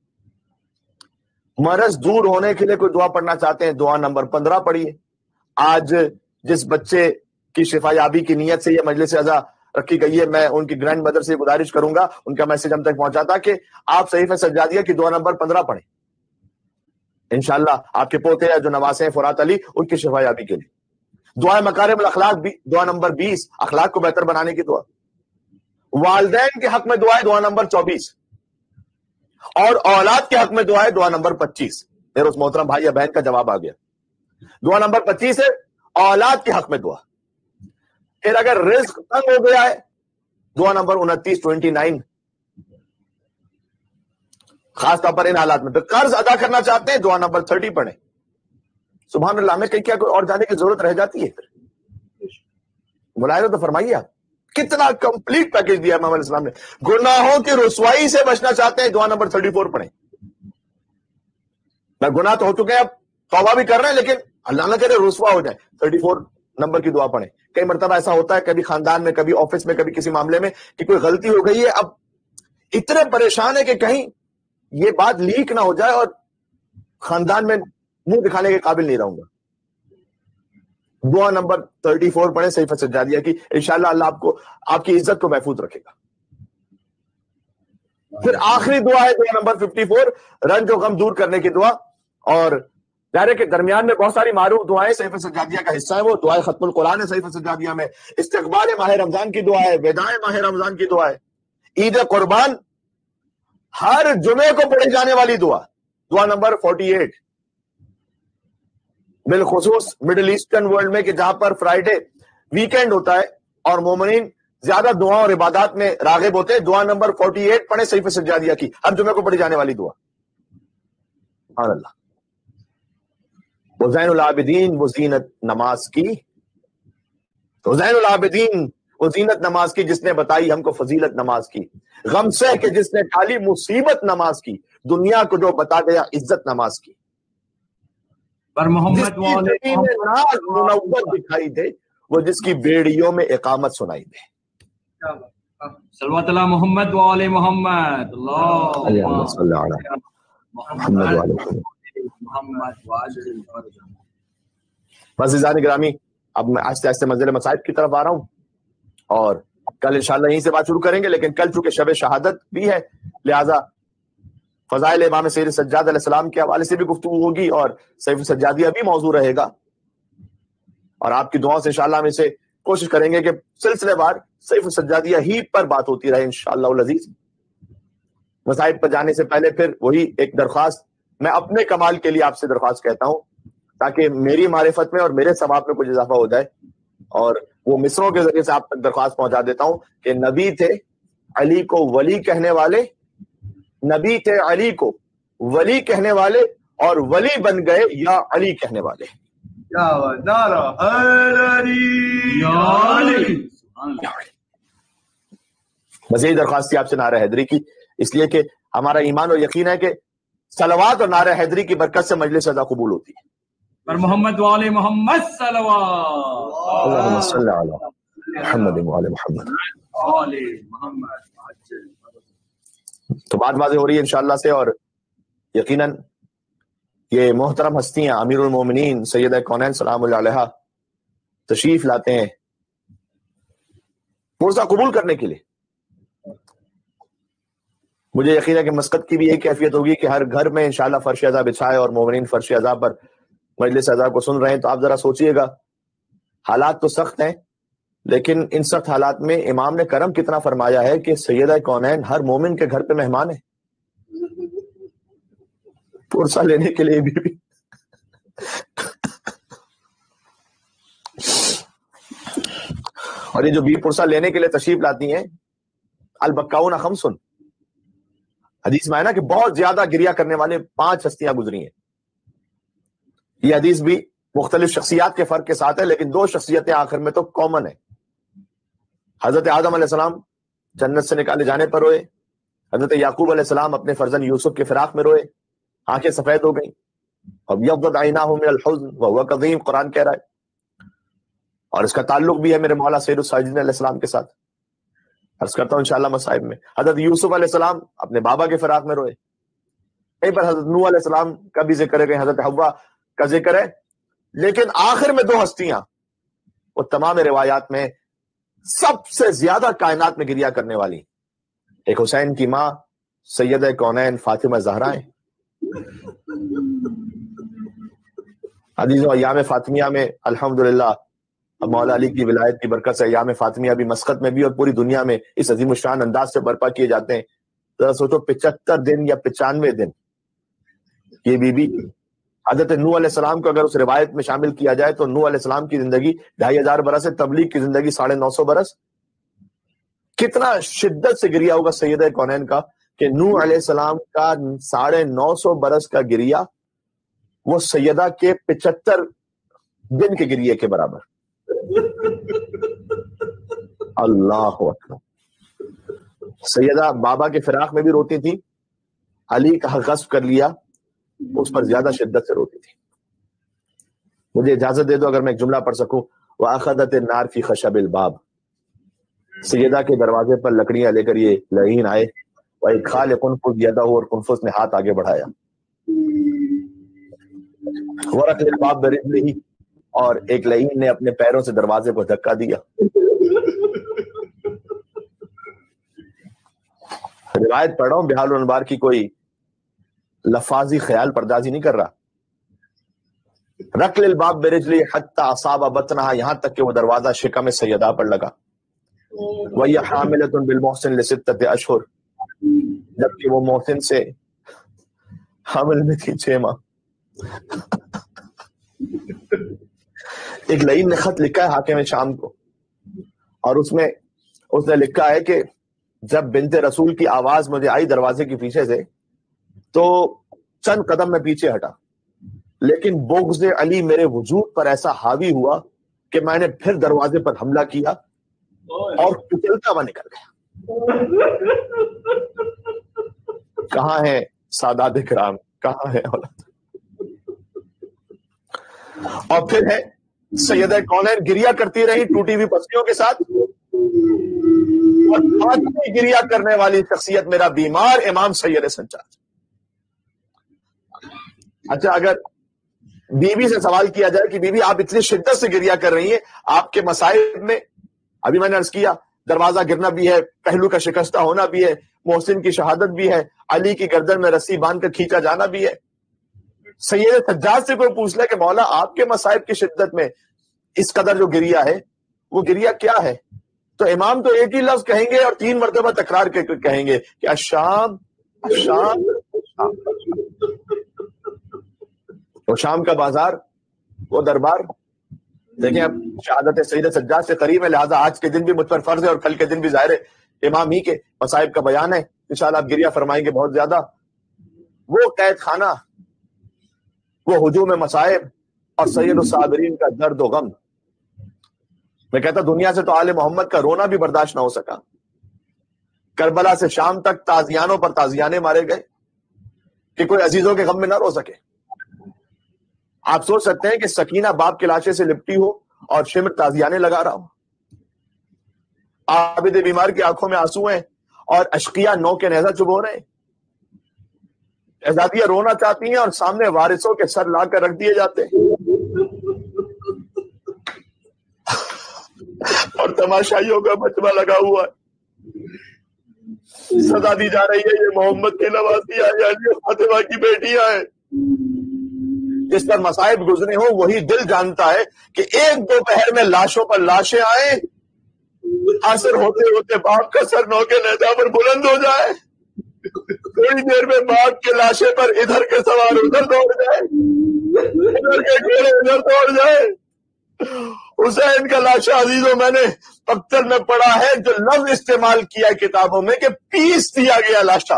مرض دور ہونے کے لیے کوئی دعا پڑھنا چاہتے ہیں دعا نمبر پندرہ پڑھیے. آج جس بچے کی شفا یابی کی نیت سے یہ مجلس اعزا رکھی گئی ہے، میں ان کی گرینڈ مدر سے گزارش کروں گا، ان کا میسج ہم تک پہنچا تھا کہ آپ صحیفہ سجادیہ کی دعا نمبر پندرہ پڑھیں. انشاءاللہ آپ کے پوتے ہیں جو نواسے ہیں فرات علی، ان کی شفا یابی کے لیے. دعا مکارم الاخلاق بھی دعا نمبر بیس، اخلاق کو بہتر بنانے کی دعا. والدین کے حق میں دعا ہے دعا نمبر چوبیس، اور اولاد کے حق میں دعا ہے دعا نمبر پچیس. میرے اس محترم بھائی یا بہن کا جواب آ گیا. دعا نمبر پچیس ہے اولاد کے حق میں دعا. پھر اگر رزق تنگ ہو گیا ہے دعا نمبر انتیس ٹوینٹی نائن، خاص طور پر ان حالات میں. پھر قرض ادا کرنا چاہتے ہیں دعا نمبر تھرٹی پڑھیں. سبحان اللہ، میں کہیں کیا کوئی اور جانے کی ضرورت رہ جاتی ہے؟ پھر بلائے تو فرمائیے آپ، کتنا کمپلیٹ پیکج دیا محمد اسلام نے. گناہوں کی رسوائی سے بچنا چاہتے ہیں دعا نمبر تھرٹی فور پڑھیں. میں گناہ تو ہو چکے ہیں، اب توبہ بھی کر رہے ہیں، لیکن اللہ نہ کرے رسوا ہو جائے، تھرٹی فور نمبر کی دعا پڑھیں. کئی مرتبہ ایسا ہوتا ہے کبھی خاندان میں، کبھی آفس میں، کبھی کسی معاملے میں کہ کوئی غلطی ہو گئی ہے، اب اتنے پریشان ہے کہ کہیں یہ بات لیک نہ ہو جائے اور خاندان میں منہ دکھانے کے قابل نہیں رہوں گا. دعا نمبر تھرٹی فور پڑھیں صحیفہ سجادیہ کی، انشاءاللہ اللہ آپ کو آپ کی عزت کو محفوظ رکھے گا. پھر آخری دعا ہے دعا نمبر ففٹی فور، رنج و غم دور کرنے کی دعا. اور ظاہر کے درمیان میں بہت ساری معروف دعائیں صحیفہ سجادیہ کا حصہ ہے، وہ دعائیں ختم القرآن ہے صحیفہ سجادیہ میں، استقبال ماہ رمضان کی دعا ہے، وداع ماہ رمضان کی دعا ہے، عید قربان ہر جمعے کو پڑھی جانے والی دعا دعا نمبر فورٹی ایٹ. بالخصوص مڈل ایسٹرن ورلڈ میں کہ جہاں پر فرائیڈے ویکینڈ ہوتا ہے اور مومنین زیادہ دعا اور عبادات میں راغب ہوتے ہیں، دعا نمبر فورٹی ایٹ پڑھیں صحیفہ سجادیہ کی، ہر جمعے کو پڑھی جانے والی دعا. سبحان اللہ. حسین العابدین وہ زینت نماز کی، حسین العابدین وہ زینت نماز کی جس نے بتائی ہم کو فضیلت نماز کی، غم سہ کے جس نے ٹالی مصیبت نماز کی، دنیا کو جو بتا گیا عزت نماز کی. پر محمد والے منور دکھائی دے وہ جس کی بیڑیوں میں اقامت سنائی دے. صلوات اللہ محمد والے محمد. اللہم صلی علی محمد والے محمد. عزیزان گرامی، اب میں آہستہ آہستہ منزل مصائب کی طرف آ رہا ہوں اور کل انشاءاللہ یہیں سے بات شروع کریں گے، لیکن کل چونکہ شب شہادت بھی ہے لہذا فضائل امام سید سجاد علیہ السلام کے حوالے سے بھی گفتگو ہوگی اور صحیفہ سجادیہ بھی موضوع رہے گا. اور آپ کی دعاؤں سے انشاءاللہ ہم اسے کوشش کریں گے کہ سلسلے وار صحیفہ سجادیہ ہی پر بات ہوتی رہے انشاءاللہ العزیز. مصائب پر جانے سے پہلے پھر وہی ایک درخواست میں اپنے کمال کے لیے آپ سے درخواست کہتا ہوں تاکہ میری معرفت میں اور میرے ثواب میں کچھ اضافہ ہو جائے، اور وہ مصروں کے ذریعے سے آپ تک درخواست پہنچا دیتا ہوں کہ نبی تھے علی کو ولی کہنے والے، نبی تھے علی کو ولی کہنے والے، اور ولی بن گئے یا علی کہنے والے. بس یہی درخواست تھی آپ سے نعرہ حیدری کی، اس لیے کہ ہمارا ایمان اور یقین ہے کہ صلوات اور نعرہ حیدری کی برکت سے مجلس ادا قبول ہوتی ہے. پر محمد والے محمد صلوات. اللہم صلی علی محمد وعلی محمد. تو بات واضح ہو رہی ہے انشاءاللہ سے، اور یقیناً یہ محترم ہستیاں امیر المومنین سیدہ کونین سلام اللہ علیہا تشریف لاتے ہیں پرسہ قبول کرنے کے لیے. مجھے یقین ہے کہ مسقط کی بھی یہی کیفیت ہوگی کہ ہر گھر میں انشاءاللہ فرش عزا بچھائے اور مومنین فرش عزا پر مجلس عزا کو سن رہے ہیں. تو آپ ذرا سوچئے گا، حالات تو سخت ہیں، لیکن ان سخت حالات میں امام نے کرم کتنا فرمایا ہے کہ سیدہ کونین ہر مومن کے گھر پہ مہمان ہے، پرسہ لینے کے لیے بھی, بھی اور یہ جو بی پرسہ لینے کے لیے تشریف لاتی ہیں، البکاؤن خمسن، حدیث میں ہے نا کہ بہت زیادہ گریہ کرنے والے پانچ ہستیاں گزری ہیں. یہ حدیث بھی مختلف شخصیات کے فرق کے ساتھ ہے، لیکن دو شخصیتیں آخر میں تو کامن ہیں. حضرت آدم علیہ السلام جنت سے نکالے جانے پر روئے، حضرت یعقوب علیہ السلام اپنے فرزند یوسف کے فراق میں روئے، آنکھیں سفید ہو گئیں. ابیضت عیناہ من الحزن وهو کظیم، قرآن کہہ رہا ہے، اور اس کا تعلق بھی ہے میرے مولا سید الساجدین علیہ السلام کے ساتھ. عرض کرتا ہوں انشاءاللہ مصائب میں. حضرت یوسف علیہ السلام اپنے بابا کے فراق میں روئے. کہیں پر حضرت نوح علیہ السلام کا بھی ذکر ہے, کہیں حضرت حوا کا ذکر ہے. لیکن آخر میں دو ہستیاں وہ تمام روایات میں سب سے زیادہ کائنات میں گریا کرنے والی, ایک حسین کی ماں سیدہ کونین فاطمہ زہرا ہیں. عزیزوں, ایام فاطمیہ میں الحمدللہ مولا علی کی ولایت کی برکت سے ایام فاطمیہ بھی مسقط میں بھی اور پوری دنیا میں اس عظیم الشان انداز سے برپا کیے جاتے ہیں. ذرا سوچو, پچہتر دن یا پچانوے دن یہ بی بی حضرت نوح علیہ السلام کو اگر اس روایت میں شامل کیا جائے تو نوح علیہ السلام کی زندگی ڈھائی ہزار برس ہے, تبلیغ کی زندگی ساڑھے نو سو برس. کتنا شدت سے گریا ہوگا سیدہ کونین کا کہ نوح علیہ السلام کا ساڑھے نو سو برس کا گریا وہ سیدہ کے پچہتر دن کے گریے کے برابر. اللہ اکبر. سیدہ بابا کے فراق میں بھی روتی تھی, علی کا حق غصب کر لیا اس پر زیادہ شدت سے روتی تھی. مجھے اجازت دے دو اگر میں ایک جملہ پڑھ سکوں. وَأَخَذَتِ النَّارُ فِي خَشَبِ الْبَابِ. سیدہ کے دروازے پر لکڑیاں لے کر یہ لعین آئے. وَإِدْخَالِ قُنْفُذْ يَدَهُ, اور قنفذ نے ہاتھ آگے بڑھایا. وَرَقْلِ الْبَابِ بِرِجْلِهِ, اور ایک لعین نے اپنے پیروں سے دروازے کو دھکا دیا. روایت پڑھ رہا ہوں, بحال الانوار کی کوئی لفاظی خیال پردازی نہیں کر رہا. رقل الباب برجلی حتی اصاب بطنها, یہاں تک کہ وہ دروازہ شکم سیدہ پر لگا. وَهِيَ حَامِلَةٌ بِالْمُحْسِنِ لِسِتَّةِ أَشْهُرٍ, جبکہ وہ محسن سے حامل میں تھی چھ ماہ. ایک لعین نے خط لکھا ہے حاکم شام کو, اور اس میں اس نے لکھا ہے کہ جب بنت رسول کی آواز مجھے آئی دروازے کے پیچھے سے تو چند قدم میں پیچھے ہٹا, لیکن بغض علی میرے وجود پر ایسا حاوی ہوا کہ میں نے پھر دروازے پر حملہ کیا اور کچلتا ہوا نکل گیا. کہاں ہے سادات کرام, کہاں ہے اولاد. اور پھر ہے سیدہ کونین گریا کرتی رہی ٹوٹی ہوئی پسلیوں کے ساتھ, اور آج بھی گریا کرنے والی شخصیت میرا بیمار امام سید سجاد. اچھا, اگر بی بی سے سوال کیا جائے کہ بی بی آپ اتنی شدت سے گریا کر رہی ہیں, آپ کے مصائب میں ابھی میں نے عرض کیا دروازہ گرنا بھی ہے, پہلو کا شکستہ ہونا بھی ہے, محسن کی شہادت بھی ہے, علی کی گردن میں رسی باندھ کر کھینچا جانا بھی ہے. سید سجاد سے کوئی پوچھ لے کہ مولا آپ کے مصائب کی شدت میں اس قدر جو گریا ہے وہ گریا کیا ہے, تو امام تو ایک ہی لفظ کہیں گے اور تین مرتبہ تکرار کے کہیں گے کہ الشام الشام الشام. وہ شام کا بازار, وہ دربار. دیکھیں اب شہادت سید سجاد سے قریب ہے, لہٰذا آج کے دن بھی مجھ پر فرض ہے اور کل کے دن بھی ظاہر ہے امام ہی کے مصائب کا بیان ہے. انشاءاللہ آپ گریا فرمائیں گے بہت زیادہ. وہ قید خانہ, وہ ہجوم مصائب اور سید الصابرین کا درد و غم. میں کہتا دنیا سے تو آل محمد کا رونا بھی برداشت نہ ہو سکا. کربلا سے شام تک تازیانوں پر تازیانے مارے گئے کہ کوئی عزیزوں کے غم میں نہ رو سکے. آپ سوچ سکتے ہیں کہ سکینہ باپ کے لاشے سے لپٹی ہو اور شمر تازیانے لگا رہا ہو. عابد بیمار کی آنکھوں میں آنسو ہیں اور اشقیہ نو کے نیزہ چبو رہے ہیں. اعزازیہ رونا چاہتی ہیں اور سامنے وارثوں کے سر لا کر رکھ دیے جاتے ہیں اور تماشائیوں کا مجمع لگا ہوا ہے. سزا دی جا رہی ہے یہ محمد کی نوازیاں یعنی فاطمہ کی بیٹیاں ہیں. جس پر مصائب گزرے ہوں وہی دل جانتا ہے کہ ایک دوپہر میں لاشوں پر لاشیں آئیں, عصر ہوتے ہوتے باپ کا سر نو کے نیزہ پر بلند ہو جائے, تھوڑی دیر میں باپ کے لاشے پر ادھر کے سوار ادھر دوڑ جائے, ادھر کے گھیڑے ادھر دوڑ جائے. حسین کا لاشا عزیزوں میں نے پختر میں پڑھا ہے جو لفظ استعمال کیا ہے کتابوں میں کہ پیس دیا گیا لاشا.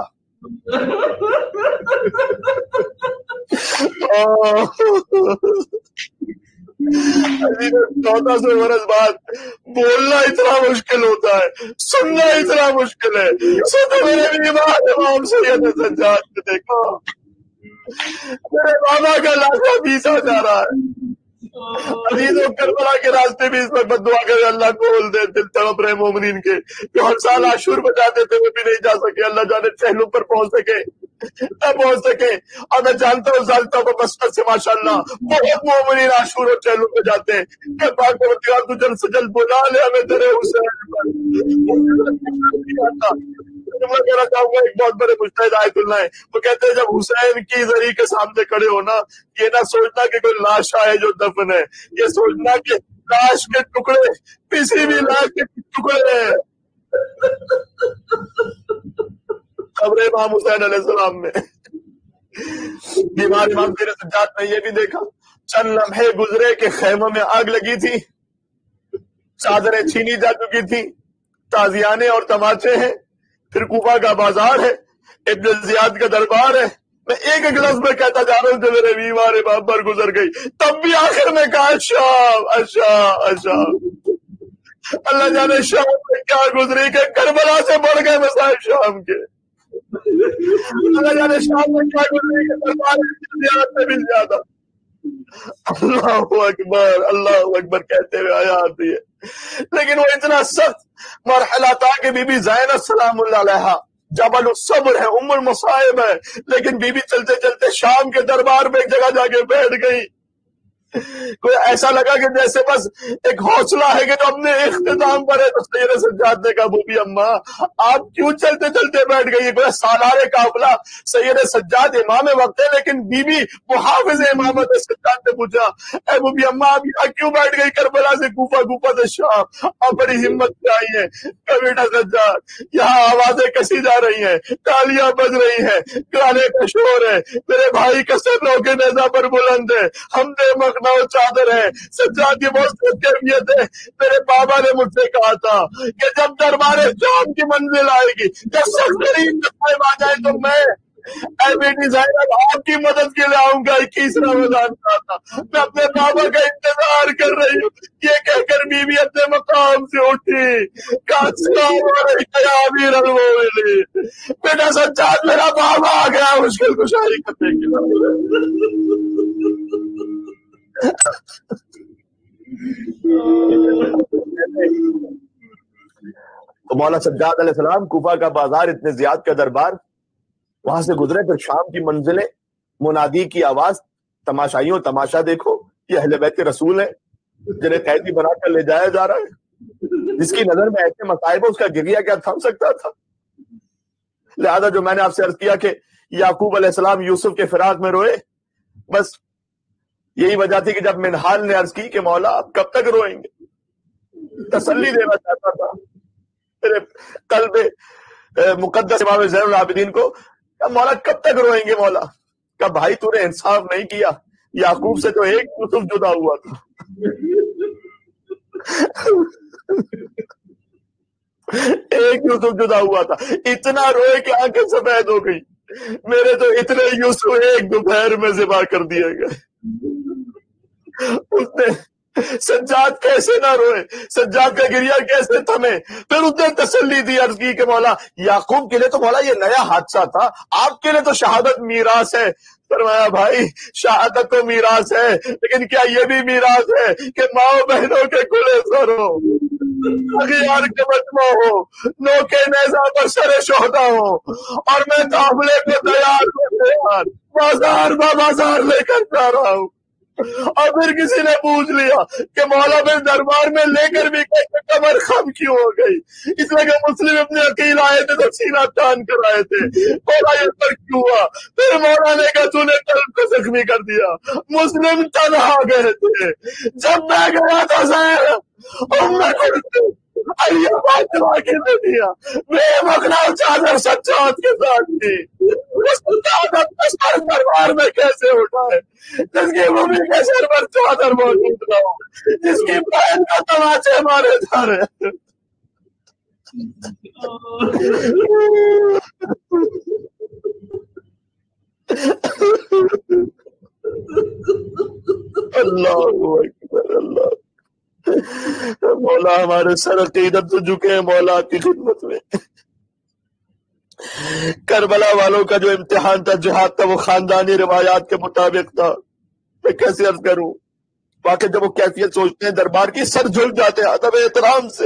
چودہ سو برس بعد بولنا اتنا مشکل ہوتا ہے, سننا اتنا مشکل ہے. سنو میرے بیمار امام سید سجاد کو دیکھو, میرے بابا کا لاشا پیسا جا رہا ہے, عزیزوں کربلا کے راستے بھی اس وقت بد دعا کرے اللہ کھول دے دل تڑپ رہے مومنین کے جو ہر سال عاشور بجاتے تھے وہ بھی نہیں جا سکے، اللہ جانے پہلو پر پہنچ سکے نہ پہنچ سکے۔ اور میں جانتا ہوں ذالتہ کو بسمت سے ماشاءاللہ بہت مومنین عاشور اور چہلوں پہ جاتے ہیں کہ پاک پروردگار تو جلد سے جلد بلا لے ہمیں تیرے حسین پر۔ میں کہنا چاہوں گا ایک بہت بڑے مجتہد آیت اللہ ہے، وہ کہتے ہیں جب حسین کی زری کے سامنے کھڑے ہونا یہ نہ سوچنا کہ کوئی لاش آئے جو دفن ہے، یہ سوچنا کہ لاش کے ٹکڑے کسی بھی لاش کے ٹکڑے ہیں قبر امام حسین علیہ السلام میں۔ بیمار امام تیرے سجاد نے یہ بھی دیکھا، چند لمحے گزرے کہ خیموں میں آگ لگی تھی، چادریں چھینی جا چکی تھی، تازیانے اور تماچے ہیں، پھر کوفہ کا بازار ہے، ابن زیاد کا دربار ہے۔ میں ایک ایک لفظ میں کہتا جا رہا ہوں جو میرے بیمار امام پر گزر گئی، تب بھی آخر میں کہا شام اشام اشام۔ اللہ جانے شام میں کیا گزری کہ کربلا سے بڑھ گئے مسائل شام کے۔ اللہ جانے شام میں کیا گزری کہ دربار زیاد سے بھی زیادہ۔ اللہ اکبر اللہ اکبر کہتے ہوئے آیا آتی ہے، لیکن وہ اتنا سخت مرحلہ تھا کہ بی بی زینب سلام اللہ علیہا جبل الصبر ہے، ام المصائب ہے، لیکن بی بی چلتے چلتے شام کے دربار میں ایک جگہ جا کے بیٹھ گئی۔ کوئی ایسا لگا کہ جیسے بس ایک حوصلہ ہے کہ جو اپنے اختتام پر ہے، تو سید سجاد نے کہا بو بی اماں آپ کیوں چلتے چلتے بیٹھ گئی؟ کوئی سالار قافلہ سید سجاد امام وقت ہے، لیکن بی بی محافظ امامت سجاد نے پوچھا اے بو بی اماں آپ یہاں کیوں بیٹھ گئی؟ کربلا سے کوفہ، کوفہ سے شام، آپ بڑی ہمت سے آئی ہیں۔ کہ بیٹا سجاد یہاں آوازیں کسی جا رہی ہیں، تالیاں بج رہی ہیں، گانے کا شور ہے، میرے بھائی کا سر رو کے نیزہ پر بلند ہے، ہم دے مخ چادر ہے۔ سجاد کی بہت کیفیت ہے، میرے بابا نے مجھ سے کہا تھا کہ جب دربار شام کی منزل آئے گی، جب سخت ترین مسائب آ جائے تو میں اے بیٹی زینب آپ کی مدد کے لیے آؤں گا۔ اکیس رمضان کا تھا، میں اپنے بابا کا انتظار کر رہی ہوں۔ یہ کہہ کر بی بی اپنے مقام سے اٹھی، کہا السلام علیکم یا امیر المومنین۔ بیٹا سجاد میرا بابا آ گیا مشکل کشائی کرنے کے لیے۔ تو مولا سجاد علیہ السلام کوفہ کا بازار، اتنے زیاد کا دربار، وہاں سے گزرے، پھر شام کی منزلیں، منادی کی آواز، تماشائیوں تماشا دیکھو، یہ اہل بیت رسول ہیں جنہیں قیدی بنا کر لے جایا جا رہا ہے، جس کی نظر میں ایسے مصائب، اس کا گریہ کیا تھم سکتا تھا؟ لہذا جو میں نے آپ سے عرض کیا کہ یعقوب علیہ السلام یوسف کے فراق میں روئے، بس یہی وجہ تھی کہ جب منہال نے عرض کی کہ مولا آپ کب تک روئیں گے، تسلی دینا چاہتا تھا میرے قلب مقدس امام زین العابدین کو، کہ مولا کب تک روئیں گے مولا؟ کہ بھائی تو نے انصاف نہیں کیا، یعقوب سے تو ایک یوسف جدا ہوا تھا، ایک یوسف جدا ہوا تھا، اتنا روئے کہ آنکھیں سفید ہو گئی، میرے تو اتنے یوسف ایک دوپہر میں ذبح کر دیے گئے۔ اس نے سجاد کیسے نہ روئے، سجاد کا گریہ کیسے تھمے؟ پھر اس نے تسلی دی، عرض کی کہ مولا یعقوب کے لیے تو مولا یہ نیا حادثہ تھا، آپ کے لیے تو شہادت میراث ہے۔ فرمایا بھائی شہادت تو میراث ہے، لیکن کیا یہ بھی میراث ہے کہ ماں بہنوں کے کھلے سر ہو، اغیار کے مجمع ہو، نو کے نیزہ پر سر شہدا ہو، اور میں قافلے کو تیار کو تیار بازار با بازار لے کر جا رہا ہوں، اور پھر کسی نے پوچھ لیا کہ مولا پھر دربار میں لے کر بھی کمر خم کیوں ہو گئی؟ اس لیے کہ مسلم ابن عقیل آئے تھے تو سینہ تان کر آئے تھے، مولا یہ پر کیوں ہوا؟ پھر مولا نے کہا تو نے قلب کو زخمی کر دیا، مسلم تنہا گئے تھے، جب میں گیا تھا زہر اور میں دے دیا، میں مکھناؤ چادر سجاد کے ساتھ تھی، اس سر دربار میں کیسے اٹھائے جس کی ممی کے سر پر چادر موجود نہ ہو، جس کی بہن کا تماچے مارے جا رہے۔ اللہ اکبر اللہ، مولا ہمارے سر عقیدت تو جھکے ہیں مولا کی خدمت میں۔ کربلا والوں کا جو امتحان تھا، جہاد تھا، وہ خاندانی روایات کے مطابق تھا، میں کیسے عرض کروں؟ واقعی جب وہ کیفیت سوچتے ہیں دربار کی سر جھک جاتے ہیں ادب احترام سے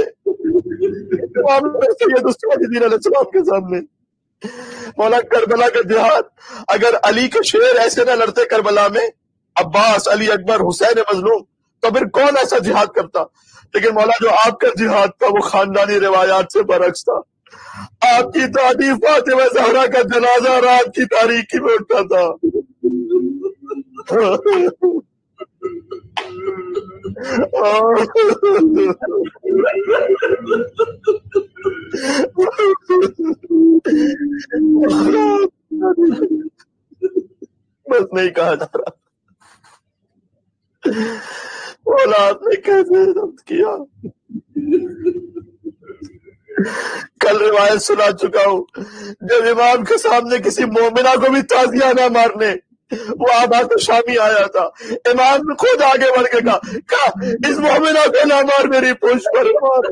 سید الصالحین علیہ السلام کے سامنے. مولا کربلا کا جہاد اگر علی کے شیر ایسے نہ لڑتے کربلا میں، عباس، علی اکبر، حسین مظلوم، تو پھر کون ایسا جہاد کرتا؟ لیکن مولا جو آپ کا جہاد تھا وہ خاندانی روایات سے برعکس تھا. آپ کی دادی فاطمہ زہرا کا جنازہ رات کی تاریکی میں اٹھتا تھا. بس نہیں کہا جا رہا اولاد نے کیسے ضبط کیا. کل روایت سنا چکا ہوں، جب امام کے سامنے کسی مومنہ کو بھی تازیہ نہ مارنے، وہ آباد شامی آیا تھا، امام نے خود آگے بڑھ کے کہا کہا اس مومنہ کو نہ مار، میری پوچھ پر مار.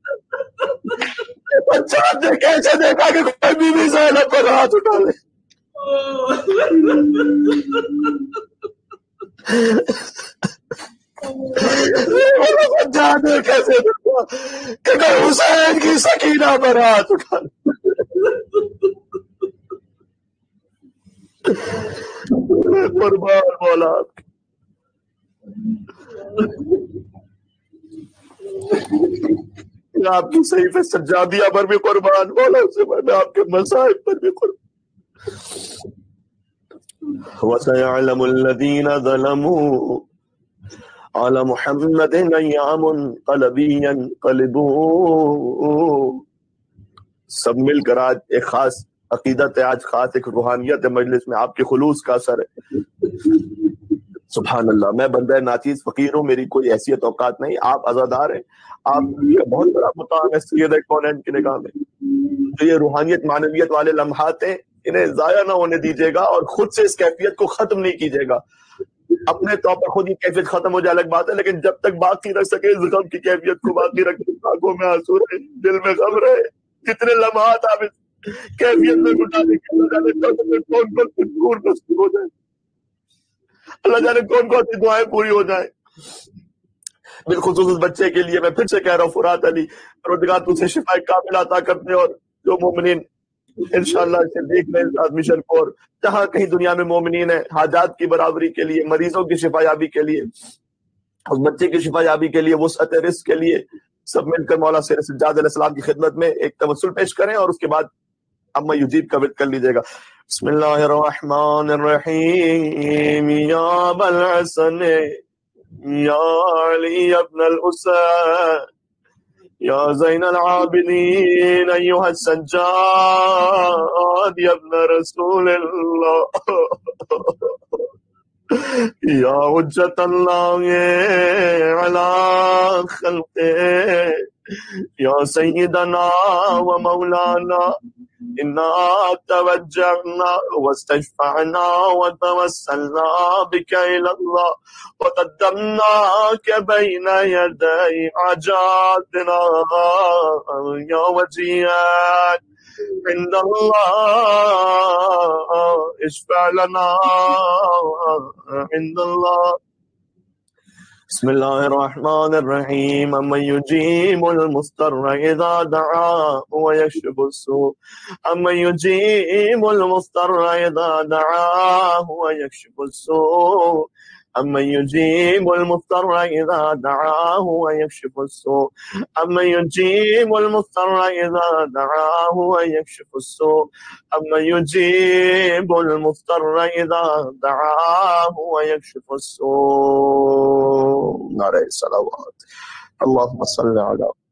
بچہ نے کیسے دیکھا کہ کوئی بی بی زینب پر ہاتھ اٹھا لے. جانے کیسے دیکھا کہ کوئی حسین کی سکینہ پر ہاتھ اٹھا لے. قربان مولا آپ کی صحیفہ سجادیہ پر بھی قربان مولا، سے میں آپ کے مصائب پر بھی قربان. وَسَيَعْلَمُ الَّذِينَ ظَلَمُوا عَلَى مُحَمَّدٍ أَيَّ مُنْقَلَبٍ يَنْقَلِبُونَ. سب مل کر آج ایک خاص عقیدت ہے، آج خاص ایک روحانیت ہے مجلس میں، آپ کے خلوص کا اثر ہے. سبحان اللہ. میں بندہ ناچیز فقیر ہوں، میری کوئی حیثیت اوقات نہیں، آپ عزادار ہیں، آپ کا بہت بڑا مقام ہے سید کونین کی نگاہ میں. جو یہ روحانیت معنویت والے لمحات ہیں انہیں ضائع نہ ہونے دیجیے گا، اور خود سے اس کیفیت کو ختم نہیں کیجیے گا. اپنے طور پر خود یہ کیفیت ختم ہو جائے الگ بات ہے، لیکن جب تک باقی رکھ سکے اس غم کی کیفیت کو باقی رکھے. آنکھوں میں آنسو رہے، دل میں غم رہے. کتنے لمحات آپ اس کیفیت میں گزارے، کون کون دور دست ہو جائے، اللہ جانے کون کون سی دعائیں پوری ہو جائیں. بالخصوص اس بچے کے لیے میں پھر سے کہہ رہا ہوں، فرات علی پروردگار تجھے شفا کامل عطا کرتے، اور جو مومنین انشاءاللہ اسے دیکھ لیں اس مشن کو، اور جہاں کہیں دنیا میں مومنین ہیں حاجات کی برابری کے لیے، مریضوں کی شفا یابی کے لیے، اس بچے کی شفا یابی کے لیے، وسعت رزق کے لیے، سب مل کر مولا سید سجاد علیہ السلام کی خدمت میں ایک توسل پیش کریں، اور اس کے بعد اما یجیب کا ورد کر لیجیے گا. بسم اللہ الرحمن الرحیم. یا ابوالحسن یا علی ابن الحسین یا زین العابدین ایھا السجاد یا ابن رسول اللہ یا حجت اللہ علی خلقہ یا سیدنا و مولانا انا توجہنا واستشفعنا وتوسلنا بک الی اللہ وقدمناک بین یدی حاجاتنا یا وجیہات عند اللہ اشفع لنا عند اللہ. بسم اللہ الرحمن الرحیم. امن یجیب المضطر اذا دعاه ویکشف السوء امن یجیب المضطر اذا دعاه ویکشف السوء امن یجیب المضطر اذا دعاه ویکشف السوء امن یجیب المضطر اذا دعاه ویکشف السوء امن یجیب المضطر اذا دعاه ویکشف السوء. نعرہ صلوات. اللهم صل على